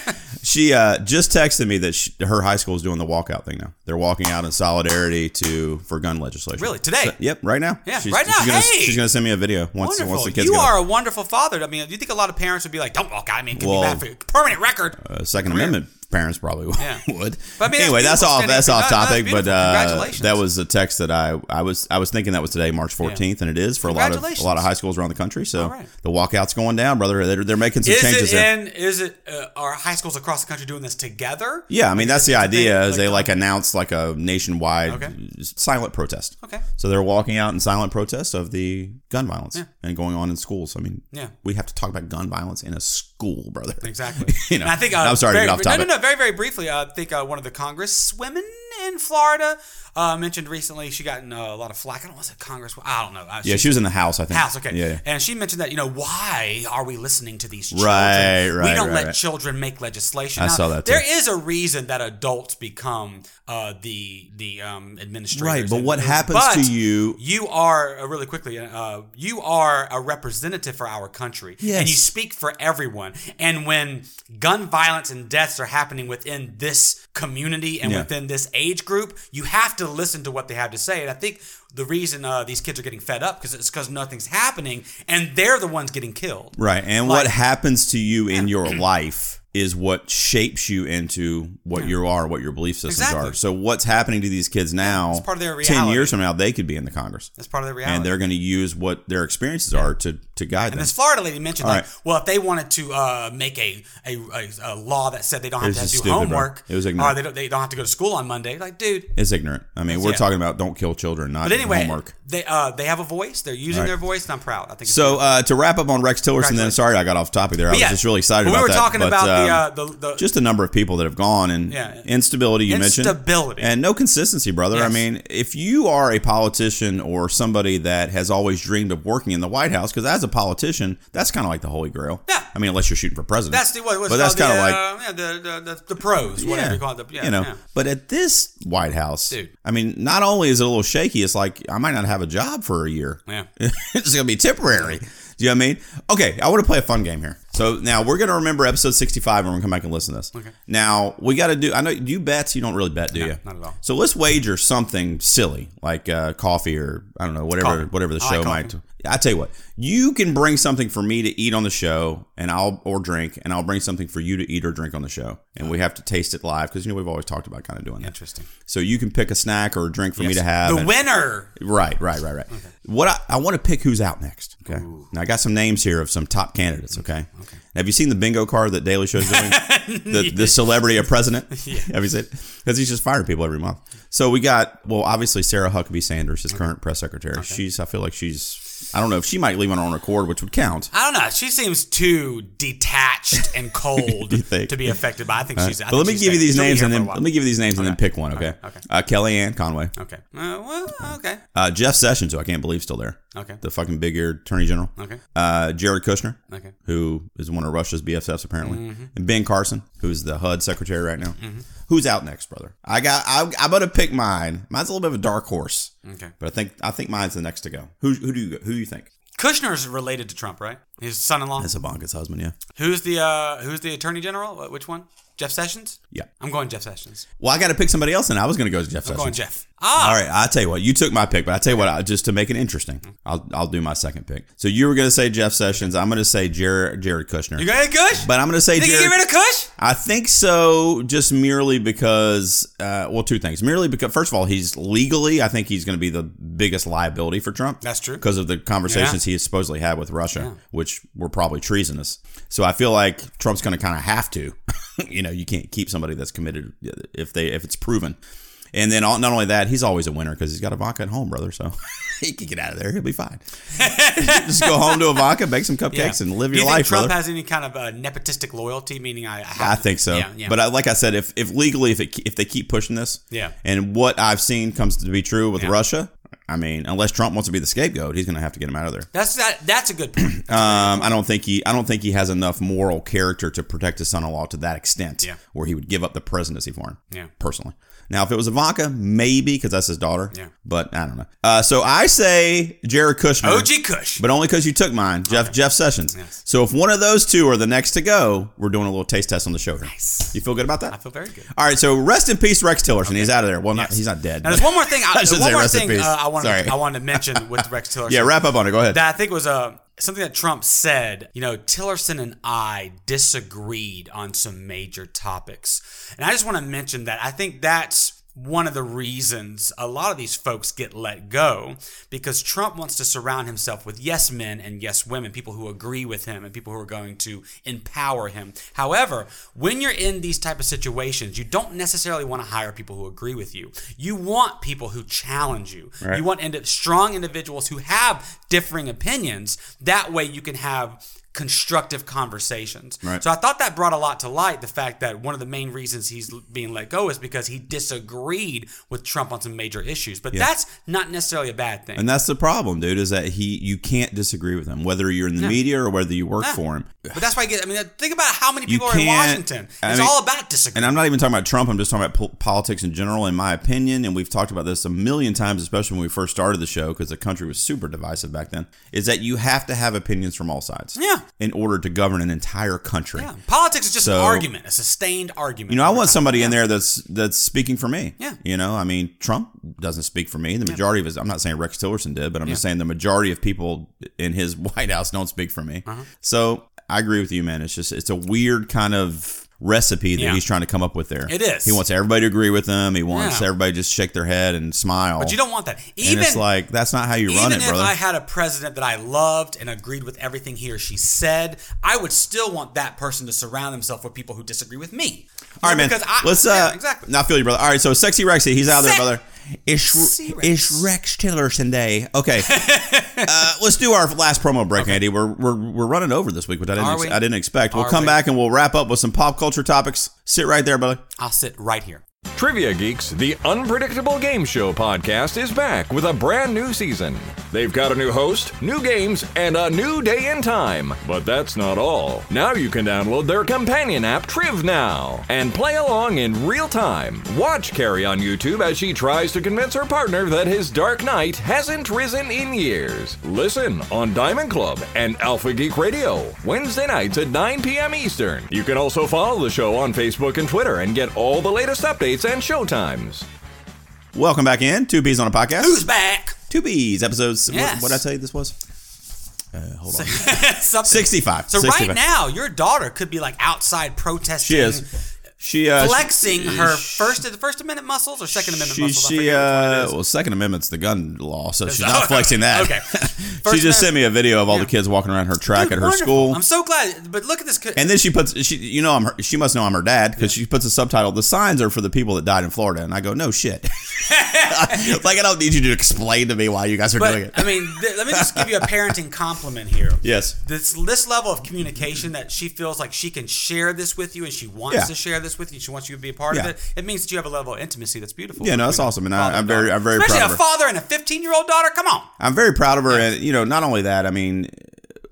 She just texted me that her high school is doing the walkout thing now. They're walking out in solidarity for gun legislation. Really? Today? Yep, right now. Yeah, right now. She's going to send me a video once the kids You go. are a wonderful father. I mean, do you think a lot of parents would be like, don't walk out? I mean, it could be bad for your permanent record. Second Amendment parents probably would. But I mean, anyway, that's off topic. But congratulations. that was a text that I was thinking that was today, March 14th, and it is for a lot of high schools around the country. So the walkout's going down, brother. They're making some changes there. Are high schools across the country doing this together? Yeah, I mean that's the idea. Is they announce like a nationwide silent protest. Okay. So they're walking out in silent protest of the gun violence and going on in schools. I mean, we have to talk about gun violence in a school, brother. Exactly. And I think I'm sorry to get off topic. No. Very, very briefly, I think one of the congresswomen in Florida mentioned recently she got a lot of flack. I don't know, was it Congress? I don't know. She was in the House, I think. House, okay. Yeah. And she mentioned that, why are we listening to these children? Right. We don't let children make legislation. I saw that too. There is a reason that adults become the administrators. Right, but what happens to you? You are, really quickly, you are a representative for our country. Yes. And you speak for everyone. And when gun violence and deaths are happening within this community and within this age group, you have to listen to what they have to say. And I think the reason these kids are getting fed up because nothing's happening and they're the ones getting killed. Right. And what happens to you in your life is what shapes you into what you are, what your belief systems are. So what's happening to these kids now, it's part of their reality. 10 years from now, they could be in the Congress. That's part of their reality. And they're going to use what their experiences are to guide them. And this Florida lady mentioned, if they wanted to make a law that said they don't have to do homework, it was ignorant. Or they don't have to go to school on Monday, like, dude. It's ignorant. I mean, we're talking about don't kill children, not homework. They have a voice. They're using their voice, and I'm proud. I think so. To wrap up on Rex Tillerson, then sorry I got off topic there. I was just really excited about that. We were talking about the just a number of people that have gone and instability you mentioned. And no consistency, brother. Yes. I mean, if you are a politician or somebody that has always dreamed of working in the White House, because as a politician, that's kind of like the Holy Grail. Yeah. I mean, unless you're shooting for president. That's kind of like the pros, whatever you call it. But at this White House, dude, I mean, not only is it a little shaky, it's like I might not have a job for a year. Yeah. It's going to be temporary. Do you know what I mean? Okay, I want to play a fun game here. So now we're going to remember episode 65 and we're going to come back and listen to this. Okay. Now, we got to do, I know, do you bets? You don't really bet, do you? Not at all. So let's wager something silly, like coffee or, I don't know, whatever the show might. I tell you what, you can bring something for me to eat on the show or drink, and I'll bring something for you to eat or drink on the show. And we have to taste it live because, we've always talked about kind of doing that. Interesting. So you can pick a snack or a drink for me to have. The winner. Right. Okay. What I want to pick who's out next. Okay. Ooh. Now I got some names here of some top candidates. Okay. Now, have you seen the bingo card that Daily Show's doing? the celebrity of president. Yeah. Have you seen it? Because he's just firing people every month. So we got obviously Sarah Huckabee Sanders, his current press secretary. Okay. I feel like I don't know if she might leave on her own accord, which would count. I don't know. She seems too detached and cold to be affected by. I think she's. But let me give you these names and then pick one. Okay. Kellyanne Conway. Okay. Okay. Jeff Sessions, who I can't believe is still there. Okay. The fucking big-eared attorney general. Okay. Jared Kushner. Okay. Who is one of Russia's BFFs apparently, Mm-hmm. and Ben Carson, who's the HUD secretary right now. Mm-hmm. Who's out next, brother? I'm gonna pick mine. Mine's a little bit of a dark horse. Okay. But I think mine's the next to go. Who do you think? Kushner's related to Trump, right? His son-in-law. That's Ivanka's husband, yeah. Who's the attorney general? Which one? Jeff Sessions? Yeah. I'm going Jeff Sessions. Well, I got to pick somebody else, and I was going to go to Jeff Sessions. I'm going Jeff. All right, I'll tell you what. You took my pick, but I'll tell you what, just to make it interesting, I'll do my second pick. So you were going to say Jeff Sessions. I'm going to say Jared Kushner. You going to Kush? But I'm going to say Jared. You think you get rid of Kush? I think so, just merely because, two things. Merely because, first of all, I think he's going to be the biggest liability for Trump. That's true. Because of the conversations he has supposedly had with Russia, which were probably treasonous. So I feel like Trump's going to kind of have to. You can't keep somebody that's committed if it's proven. And then not only that, he's always a winner because he's got Ivanka at home, brother. So he can get out of there. He'll be fine. Just go home to Ivanka, bake some cupcakes, and live your life, brother. Do you think Trump has any kind of nepotistic loyalty? Meaning, I think so. Yeah. But like I said, if legally, if they keep pushing this, and what I've seen comes to be true with Russia, I mean, unless Trump wants to be the scapegoat, he's going to have to get him out of there. That's a good point. I don't think he has enough moral character to protect his son-in-law to that extent, where he would give up the presidency for him. Yeah. Personally. Now, if it was Ivanka, maybe, because that's his daughter. Yeah. But I don't know. So I say Jared Kushner. OG Kush. But only because you took mine, Jeff Sessions. Yes. So if one of those two are the next to go, we're doing a little taste test on the show here. Nice. You feel good about that? I feel very good. All right. So rest in peace, Rex Tillerson. Okay. He's out of there. Well, he's not dead. Now, there's one more thing. I wanted to mention with Rex Tillerson. Yeah, wrap up on it. Go ahead. That I think was something that Trump said. Tillerson and I disagreed on some major topics. And I just want to mention that I think that's one of the reasons a lot of these folks get let go, because Trump wants to surround himself with yes men and yes women, people who agree with him and people who are going to empower him. However, when you're in these type of situations, you don't necessarily want to hire people who agree with you. You want people who challenge you. Right. You want strong individuals who have differing opinions. That way you can have constructive conversations. Right. So I thought that brought a lot to light, the fact that one of the main reasons he's being let go is because he disagreed with Trump on some major issues. But that's not necessarily a bad thing. And that's the problem, dude, is that you can't disagree with him, whether you're in the media or whether you work for him. But that's why think about how many people are in Washington. It's all about disagreeing. And I'm not even talking about Trump. I'm just talking about politics in general, in my opinion. And we've talked about this a million times, especially when we first started the show, because the country was super divisive back then, is that you have to have opinions from all sides. Yeah. In order to govern an entire country. Yeah. Politics is just an argument, a sustained argument. I want somebody in there that's speaking for me. Yeah. Trump doesn't speak for me. The majority of his, I'm not saying Rex Tillerson did, but I'm just saying the majority of people in his White House don't speak for me. Uh-huh. So I agree with you, man. It's a weird kind of recipe that he's trying to come up with there. It is. He wants everybody to agree with him. He wants everybody to just shake their head and smile. But you don't want that. And it's like, that's not how you run it, brother. Even if I had a president that I loved and agreed with everything he or she said, I would still want that person to surround himself with people who disagree with me. All right, man. Let's exactly. Now, I feel you, brother. All right, so Sexy Rexy, he's out there, brother. It's Rex Tillerson Day. Okay, let's do our last promo break, Andy. We're running over this week, which I didn't expect. We'll come back and we'll wrap up with some pop culture topics. Sit right there, brother. I'll sit right here. Trivia Geeks, the Unpredictable Game Show podcast, is back with a brand new season. They've got a new host, new games, and a new day and time. But that's not all. Now you can download their companion app, Triv Now, and play along in real time. Watch Carrie on YouTube as she tries to convince her partner that his Dark Knight hasn't risen in years. Listen on Diamond Club and Alpha Geek Radio, Wednesday nights at 9 p.m. Eastern. You can also follow the show on Facebook and Twitter and get all the latest updates and showtimes. Welcome back in. 2 B's on a podcast. Who's back? 2 B's episodes. Yes. What did I tell you this was? Hold on. 65. So 65. Right now, your daughter could be like outside protesting. She is. Flexing her First Amendment muscles or Second Amendment muscles? Second Amendment's the gun law, so she's not flexing that. Okay. She just sent me a video of all the kids walking around her track at her school. I'm so glad. But look at this. And then she must know I'm her dad because she puts a subtitle. The signs are for the people that died in Florida, and I go, no shit. Like, I don't need you to explain to me why you guys are doing it. Let me just give you a parenting compliment here. Yes. This level of communication that she feels like she can share this with you, and she wants to share this with you. She wants you to be a part of it. It means that you have a level of intimacy that's beautiful. Yeah, no, that's awesome, and I'm very proud of her. Especially a father and a 15-year-old daughter. Come on. I'm very proud of her, and not only that.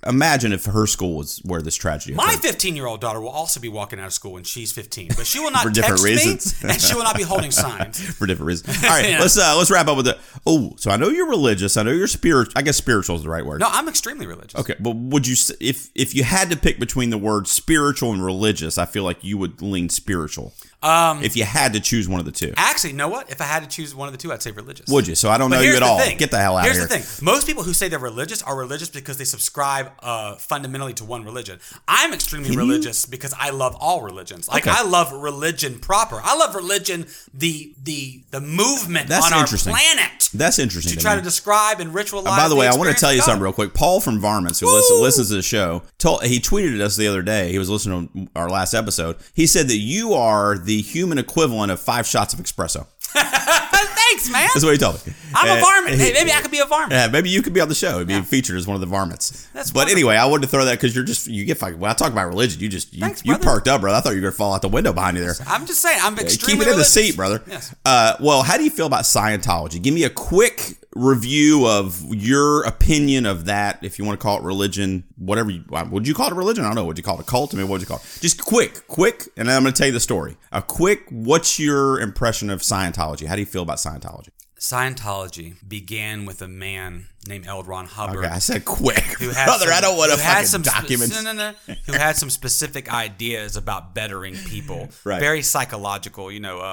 imagine if her school was where this tragedy My occurred. 15-year-old daughter will also be walking out of school when she's 15, but she will not For different text reasons. me, and she will not be holding signs. For different reasons. All right, let's wrap up with the. Oh, so I know you're religious. I know you're spiritual. I guess spiritual is the right word. No, I'm extremely religious. Okay, but would you, if you had to pick between the word spiritual and religious, I feel like you would lean spiritual. If you had to choose one of the two. Actually, you know what? If I had to choose one of the two, I'd say religious. Would you? So I don't know you at all. Get the hell out of here. Here's the thing. Most people who say they're religious are religious because they subscribe fundamentally to one religion. I'm extremely religious because I love all religions. Like, I love religion proper. I love religion, the movement on our planet. That's interesting. To try to describe and ritualize. By the way, I want to tell you something real quick. Paul from Varmints, who listens to the show, he tweeted at us the other day. He was listening to our last episode. He said that you are the human equivalent of 5 shots of espresso. Thanks, man. That's what he told me. I'm a varmint. Hey, maybe I could be a varmint. Yeah, maybe you could be on the show. It'd be featured as one of the varmints. But anyway, I wanted to throw that because you get fucking. When I talk about religion, you perked up, brother. I thought you were gonna fall out the window behind you there. I'm just saying, I'm extremely keep it in religious. the seat, brother. Yes. Well, how do you feel about Scientology? Give me a quick review of your opinion of that. If you want to call it religion, whatever. Would you call it a religion? I don't know. Would you call it a cult? I mean, what would you call it? Just quick, and then I'm going to tell you the story. A quick. What's your impression of Scientology? How do you feel about Scientology? Scientology began with a man named L. Ron Hubbard. Okay, I said quick. Brother, I don't want to fucking documents. Who had some specific ideas about bettering people. Right. Very psychological,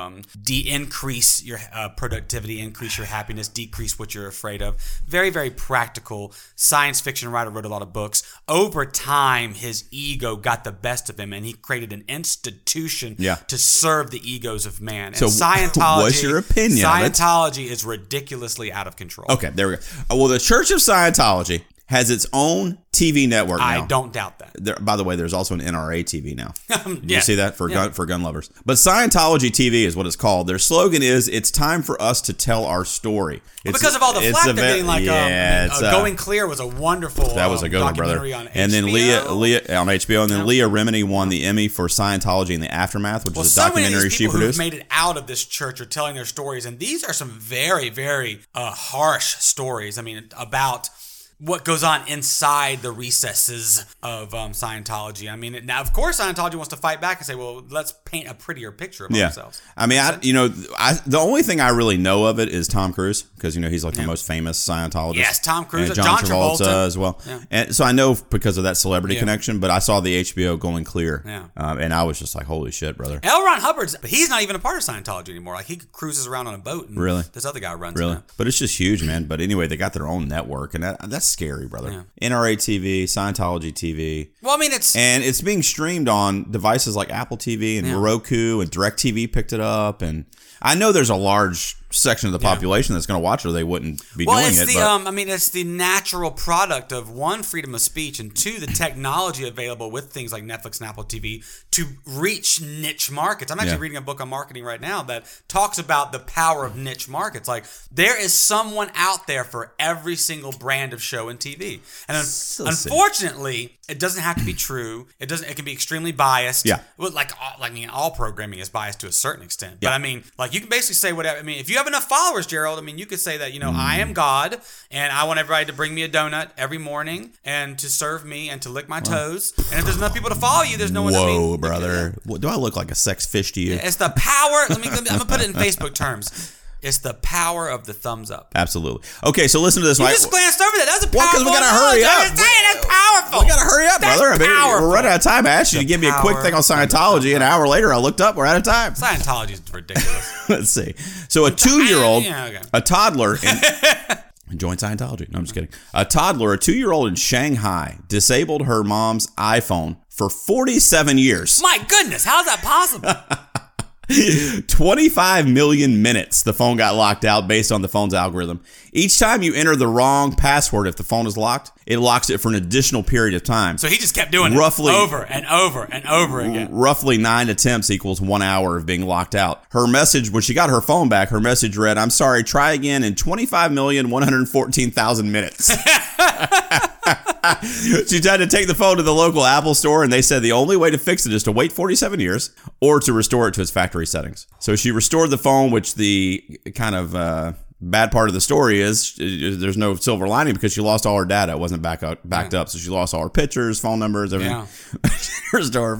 increase your productivity, increase your happiness, decrease what you're afraid of. Very, very practical. Science fiction writer, wrote a lot of books. Over time, his ego got the best of him, and he created an institution to serve the egos of man. And so Scientology, what's your opinion Scientology is ridiculously out of control. Okay, there we go. Well, the Church of Scientology has its own TV network now. I don't doubt that. By the way, there's also an NRA TV now. You see that? For gun lovers. But Scientology TV is what it's called. Their slogan is, "It's time for us to tell our story." Because of all the flack they're getting, like Going Clear was a wonderful that was a good one, brother. On and then HBO. Leah on HBO, and then Leah Remini won the Emmy for Scientology in the Aftermath, which is a documentary she produced. Who've made it out of this church are telling their stories, and these are some very, very harsh stories. I mean, about what goes on inside the recesses of Scientology. I mean, now of course Scientology wants to fight back and say, "Well, let's paint a prettier picture of ourselves." I mean, the only thing I really know of it is Tom Cruise, because he's like the most famous Scientologist. Yes, Tom Cruise, and John Travolta as well. Yeah. And so I know because of that celebrity connection. But I saw the HBO Going Clear, and I was just like, "Holy shit, brother!" L. Ron Hubbard's, he's not even a part of Scientology anymore. Like, he cruises around on a boat. And really, this other guy runs. Really, it. But it's just huge, man. But anyway, they got their own network, and that's scary, brother. NRA TV, Scientology TV. Well, I mean, it's being streamed on devices like Apple TV and Roku, and DirecTV picked it up, and I know there's a large section of the population that's going to watch it, or they wouldn't be doing it. It's the natural product of, one, freedom of speech, and two, the technology available with things like Netflix and Apple TV to reach niche markets. I'm actually reading a book on marketing right now that talks about the power of niche markets. Like, there is someone out there for every single brand of show and TV. And unfortunately, it doesn't have to be true. It can be extremely biased. Yeah. Well, all programming is biased to a certain extent. But I mean, like, you can basically say whatever. I mean, if you have enough followers, Gerald, I mean, you could say that, I am God, and I want everybody to bring me a donut every morning and to serve me and to lick my toes. And if there's enough people to follow you, there's no one. Whoa, brother! Do I look like a sex fish to you? It's the power. I'm gonna put it in Facebook terms. It's the power of the thumbs up. Absolutely. Okay, so listen to this. You just glanced over that. That was a powerful. Because we gotta hurry up. I'm saying that's powerful. We gotta hurry up, brother. I mean, powerful. we're running out of time. I asked you to give me a quick thing on Scientology. An hour later, I looked up. We're out of time. Scientology is ridiculous. Let's see. So a 2-year-old, a toddler, join Scientology. No, I'm just kidding. A 2-year-old in Shanghai disabled her mom's iPhone for 47 years. My goodness, how is that possible? 25 million minutes the phone got locked out based on the phone's algorithm. Each time you enter the wrong password, if the phone is locked, it locks it for an additional period of time. So he just kept doing it over and over and over again. Roughly 9 attempts equals 1 hour of being locked out. Her message, when she got her phone back, her message read, "I'm sorry, try again in 25,114,000 minutes." She tried to take the phone to the local Apple store, and they said the only way to fix it is to wait 47 years or to restore it to its factory settings. So she restored the phone, which the kind of Bad part of the story is there's no silver lining because she lost all her data. It wasn't backed up. So she lost all her pictures, phone numbers, everything. Yeah. Her store,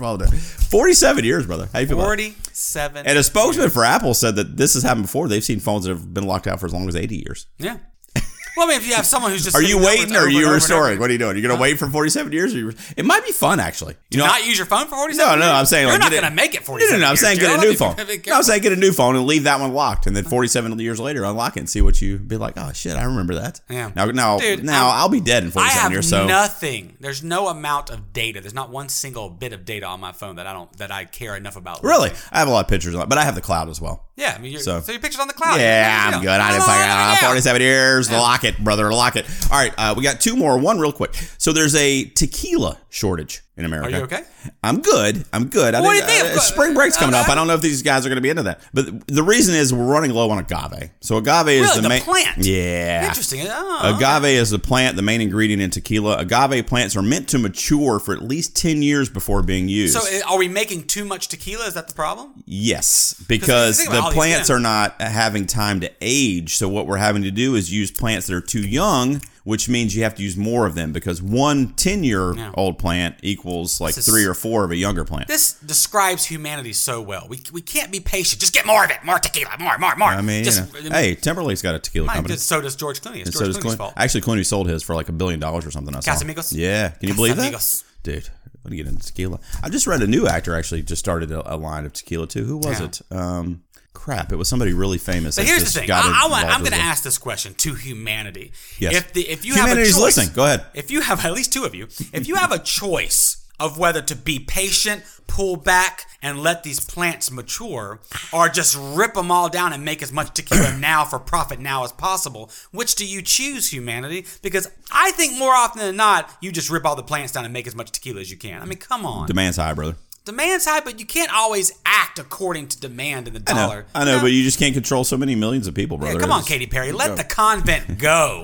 47 years, brother. How you feel 47 And a spokesman for Apple said that this has happened before. They've seen phones that have been locked out for as long as 80 years. Yeah. Well, I mean, if you have someone who's just... Are you waiting or are you restoring? What are you doing? You're going to wait for 47 years? It might be fun, actually. Not use your phone for 47 years? No, I'm saying... You're not going to make it 47 years. No, I'm saying get a new phone. No, I'm saying get a new phone and leave that one locked. And then 47 years later, unlock it and see what you be like, oh, shit, I remember that. Yeah. Now I'll be dead in 47 years. I have nothing. There's no amount of data. There's not one single bit of data on my phone that I care enough about. Really? I have a lot of pictures on it, but I have the cloud as well. Yeah, I mean, so your pictures on the cloud. Yeah, I'm good. I didn't fucking 47 years. Yeah. Lock it, brother. Lock it. All right, we got two more. One real quick. So there's a tequila shortage in America. Are you okay? I'm good. What do you think? Spring break's coming up. I don't know if these guys are going to be into that. But the reason is we're running low on agave. So agave is the main plant. Yeah. Interesting. Agave is the plant, the main ingredient in tequila. Agave plants are meant to mature for at least 10 years before being used. So are we making too much tequila? Is that the problem? Yes, because the plants are not having time to age. So what we're having to do is use plants that are too young, which means you have to use more of them because one 10-year-old plant equals like 3 or 4 of a younger plant. This describes humanity so well. We can't be patient. Just get more of it. More tequila. More. I mean, hey, Timberlake's got a tequila company. So does George Clooney. It's George Clooney's fault. Actually, Clooney sold his for like $1 billion or something. Casamigos? Yeah. Can you believe that? Dude, let me get into tequila. I just read a new actor actually just started a line of tequila too. Who was it? Crap, it was somebody really famous. But here's the thing. I'm going to ask this question to humanity. Yes. If you Humanity's have a choice, listening. Go ahead. If you have, at least 2 of you, if you have a choice of whether to be patient, pull back, and let these plants mature, or just rip them all down and make as much tequila now for profit now as possible, which do you choose, humanity? Because I think more often than not, you just rip all the plants down and make as much tequila as you can. I mean, come on. Demand's high, brother. Demand's high, but you can't always act according to demand and the dollar. I know, but you just can't control so many millions of people, brother. Yeah, come on, Katy Perry. Let the convent go.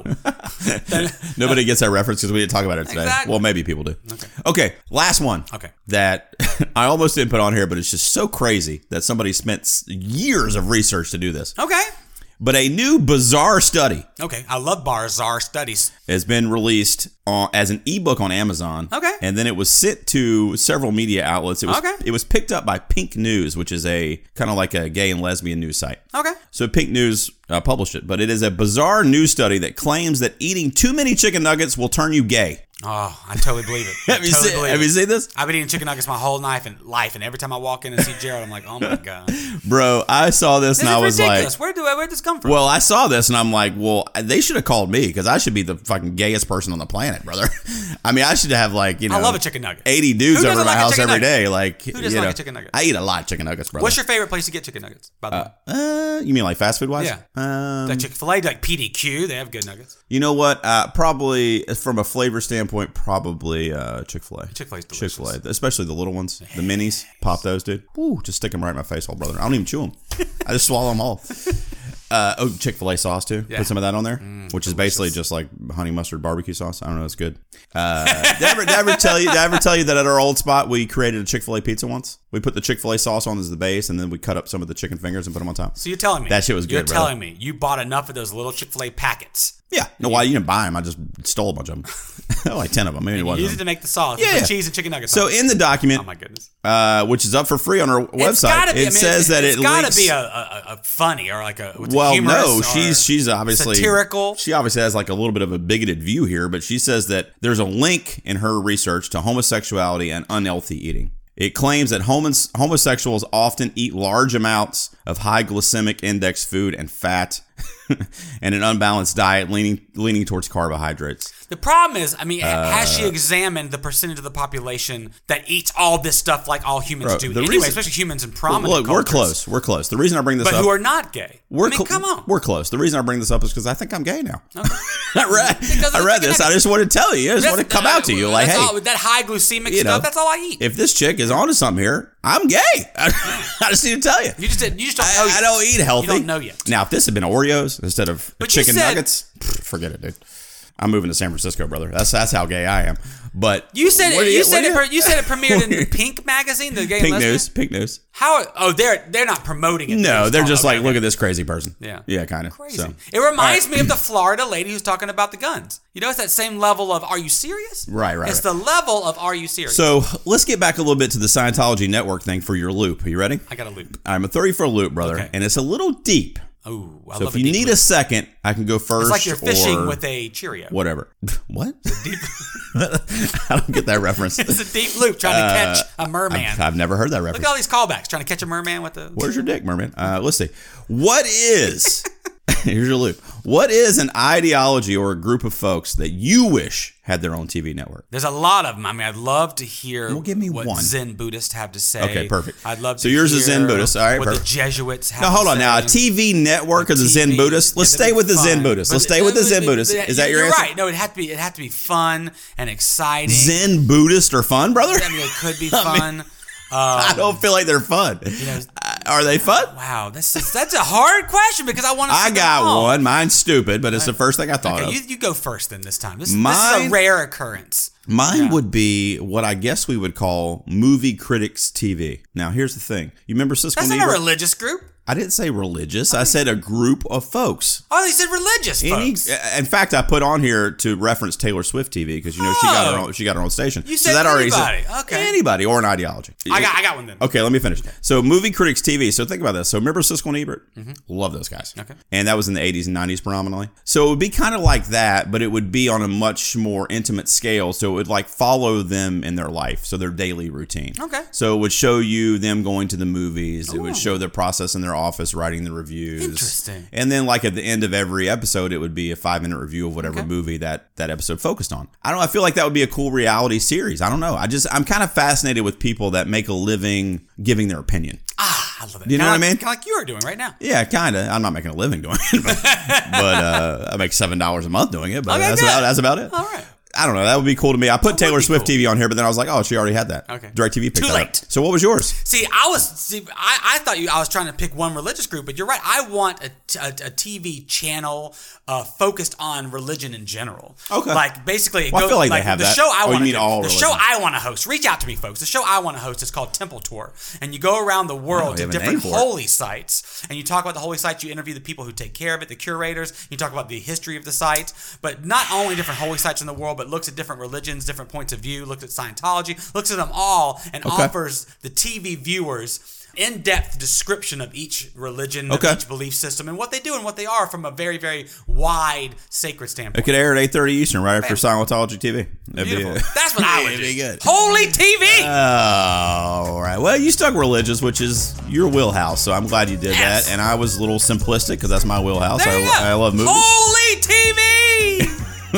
Nobody gets that reference because we didn't talk about it today. Exactly. Well, maybe people do. Okay, last one. Okay. That I almost didn't put on here, but it's just so crazy that somebody spent years of research to do this. Okay. But a new bizarre study. Okay, I love bizarre studies. Has been released as an ebook on Amazon. Okay. And then it was sent to several media outlets. It was picked up by Pink News, which is a kind of like a gay and lesbian news site. Okay. So Pink News published it, but it is a bizarre news study that claims that eating too many chicken nuggets will turn you gay. Oh, I totally believe it. Have you seen this? I've been eating chicken nuggets my whole life, and every time I walk in and see Jared, I'm like, oh my God. Bro, I saw this and I was ridiculous. like... Where'd this come from? Well, I saw this and I'm like, well, they should have called me because I should be the fucking gayest person on the planet, brother. I mean, I should have I love a chicken nugget. 80 dudes over my house every day. Like, who doesn't like a chicken nugget? I eat a lot of chicken nuggets, brother. What's your favorite place to get chicken nuggets, by the way? You mean like fast food wise? Yeah. Like Chick-fil-A, like PDQ, they have good nuggets. You know what? Probably from a flavor standpoint, probably Chick-fil-A. Chick-fil-A's delicious. Chick-fil-A, especially the little ones, the minis. Pop those, dude. Ooh, just stick them right in my face, old brother. I don't even chew them. I just swallow them all. Chick-fil-A sauce too. Yeah. Put some of that on there, which is basically just like honey mustard barbecue sauce. I don't know, it's good. Did I ever tell you that at our old spot we created a Chick-fil-A pizza once? We put the Chick-fil-A sauce on as the base, and then we cut up some of the chicken fingers and put them on top. So you're telling me that shit was good. You're telling me you bought enough of those little Chick-fil-A packets? Yeah. No, why you didn't buy them? I just stole a bunch of them. Like 10 of them. Maybe you used it to make the sauce. Yeah. Cheese and chicken nuggets. So in the document, oh my goodness, which is up for free on our website, it says that it's got to be a funny or like a humorous. No, she's obviously satirical. She obviously has like a little bit of a bigoted view here, but she says that there's a link in her research to homosexuality and unhealthy eating. It claims that homosexuals often eat large amounts of high glycemic index food and fat and an unbalanced diet leaning towards carbohydrates. The problem is, I mean, has she examined the percentage of the population that eats all this stuff like all humans do? Anyway, especially humans in prominent cultures. We're close. The reason I bring this up... But who are not gay. Come on. We're close. The reason I bring this up is because I think I'm gay now. Okay. I read this. I just want to tell you. I just want to come out to you. Like, hey... That high glycemic stuff, that's all I eat. If this chick is onto something here, I'm gay. I just need to tell you. You just don't know yet. I don't eat healthy. You don't know yet. Now, if this had been Oreos instead of chicken nuggets, forget it, dude. I'm moving to San Francisco, brother. That's how gay I am. But you said it premiered in Pink magazine, the Gay and Lesbian? Pink News. How? Oh, they're not promoting it. No, they're just look at this crazy person. Yeah, kind of crazy. So. It reminds me of the Florida lady who's talking about the guns. You know, it's that same level of "Are you serious?" Right. It's the level of "Are you serious?" So let's get back a little bit to the Scientology network thing for your loop. Are you ready? I got a loop. I'm a 30 for a loop, brother, and it's a little deep. Oh, so if you need a second, I can go first. It's like you're fishing with a Cheerio. Whatever. What? I don't get that reference. It's a deep loop trying to catch a merman. I've never heard that reference. Look at all these callbacks trying to catch a merman with the. Where's your dick, merman? Let's see. What is? Here's your loop. What is an ideology or a group of folks that you wish had their own TV network? There's a lot of them. I mean, I'd love to hear what one. Zen Buddhists have to say. Okay, perfect. I'd love to So yours is Zen Buddhist. All right, what perfect. the Jesuits have to say. Now, hold on. Now, a TV network of the Zen Buddhists? Let's stay with the Zen Buddhists. Let's stay with the Zen Buddhists. Is that your answer? You're right. No, it had to be fun and exciting. Zen Buddhists are fun, brother? I mean, it could be fun. I don't feel like they're fun. Are they fun? Wow, that's a hard question because I want to. I got one. Mine's stupid, but it's the first thing I thought of. You go first then this time. This is a rare occurrence. Mine would be what I guess we would call Movie Critics TV. Now, here's the thing. You remember Siskel That's Niebuhr? not a religious group. I didn't say religious. I said a group of folks. Oh, they said religious folks. In fact, I put on here to reference Taylor Swift TV because she got her own station. You said anybody. Okay. Anybody or an ideology. I got one then. Okay, let me finish. So Movie Critics TV. So think about this. So remember Siskel and Ebert? Mm-hmm. Love those guys. Okay. And that was in the 80s and 90s predominantly. So it would be kind of like that, but it would be on a much more intimate scale. So it would like follow them in their life. So their daily routine. Okay. So it would show you them going to the movies. It would show their process in their office, writing the reviews. Interesting. And then like at the end of every episode, it would be a 5-minute review of whatever movie that episode focused on. I don't know. I feel like that would be a cool reality series. I don't know. I'm kind of fascinated with people that make a living giving their opinion. I love it. You know what I mean? Kind of like you are doing right now. Yeah, kind of. I'm not making a living doing it, but I make $7 a month doing it. But that's about it. All right. I don't know. That would be cool to me. I put Taylor Swift TV on here, but then I was like, oh, she already had that. Okay. DirecTV picked Too that late. up. So what was yours? See, I thought I was trying to pick one religious group, but you're right. I want a TV channel focused on religion in general. Okay. Like basically, I feel like they have the that. show I want to the show I want to host. Reach out to me, folks. The show I want to host is called Temple Tour, and you go around the world to different holy sites, and you talk about the holy sites. You interview the people who take care of it, the curators. You talk about the history of the sites, but not only different holy sites in the world, but looks at different religions, different points of view. Looks at Scientology, looks at them all, and offers the TV viewers in-depth description of each religion, of each belief system, and what they do and what they are from a very, very wide, sacred standpoint. It could air at 8:30 Eastern right after Scientology TV. Beautiful. That's what I would do. Be good. Holy TV! All right. Well, you stuck religious, which is your wheelhouse, so I'm glad you did that. And I was a little simplistic because that's my wheelhouse. I love movies. Holy TV!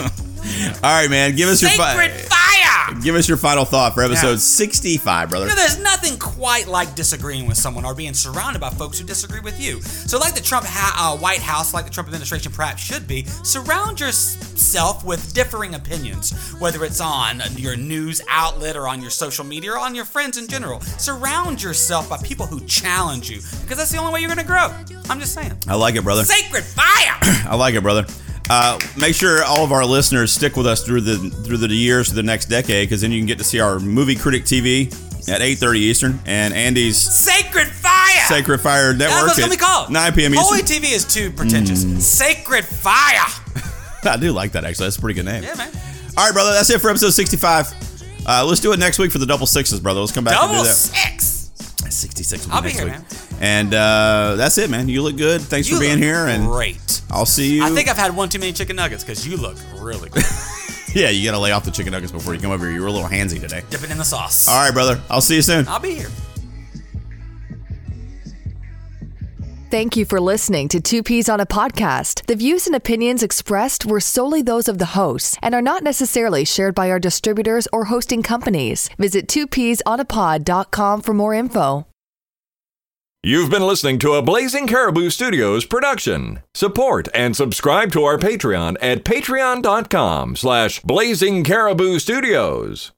All right, man. Give us Sacred fire! Give us your final thought for episode 65, brother. You know, there's nothing quite like disagreeing with someone or being surrounded by folks who disagree with you. So like the Trump White House, like the Trump administration perhaps should be, surround yourself with differing opinions, whether it's on your news outlet or on your social media or on your friends in general. Surround yourself by people who challenge you because that's the only way you're going to grow. I'm just saying. I like it, brother. Sacred fire! I like it, brother. Make sure all of our listeners stick with us through the years to the next decade, because then you can get to see our Movie Critic TV at 8:30 Eastern and Andy's Sacred Fire Network. That's what it's gonna be called. 9 p.m. Eastern. Holy TV is too pretentious. Sacred Fire. I do like that, actually. That's a pretty good name. Yeah, man. All right, brother. That's it for episode 65. Let's do it next week for the double sixes, brother. Let's come back and do that. Double six. 66 will I'll be be next here, week. man. And that's it, man. You look good. Thanks for being here. And great. I'll see you. I think I've had one too many chicken nuggets because you look really good. Yeah, you got to lay off the chicken nuggets before you come over here. You were a little handsy today. Dipping in the sauce. All right, brother. I'll see you soon. I'll be here. Thank you for listening to Two Peas on a Podcast. The views and opinions expressed were solely those of the hosts and are not necessarily shared by our distributors or hosting companies. Visit twopeasonapod.com for more info. You've been listening to a Blazing Caribou Studios production. Support and subscribe to our Patreon at patreon.com/Blazing Caribou Studios.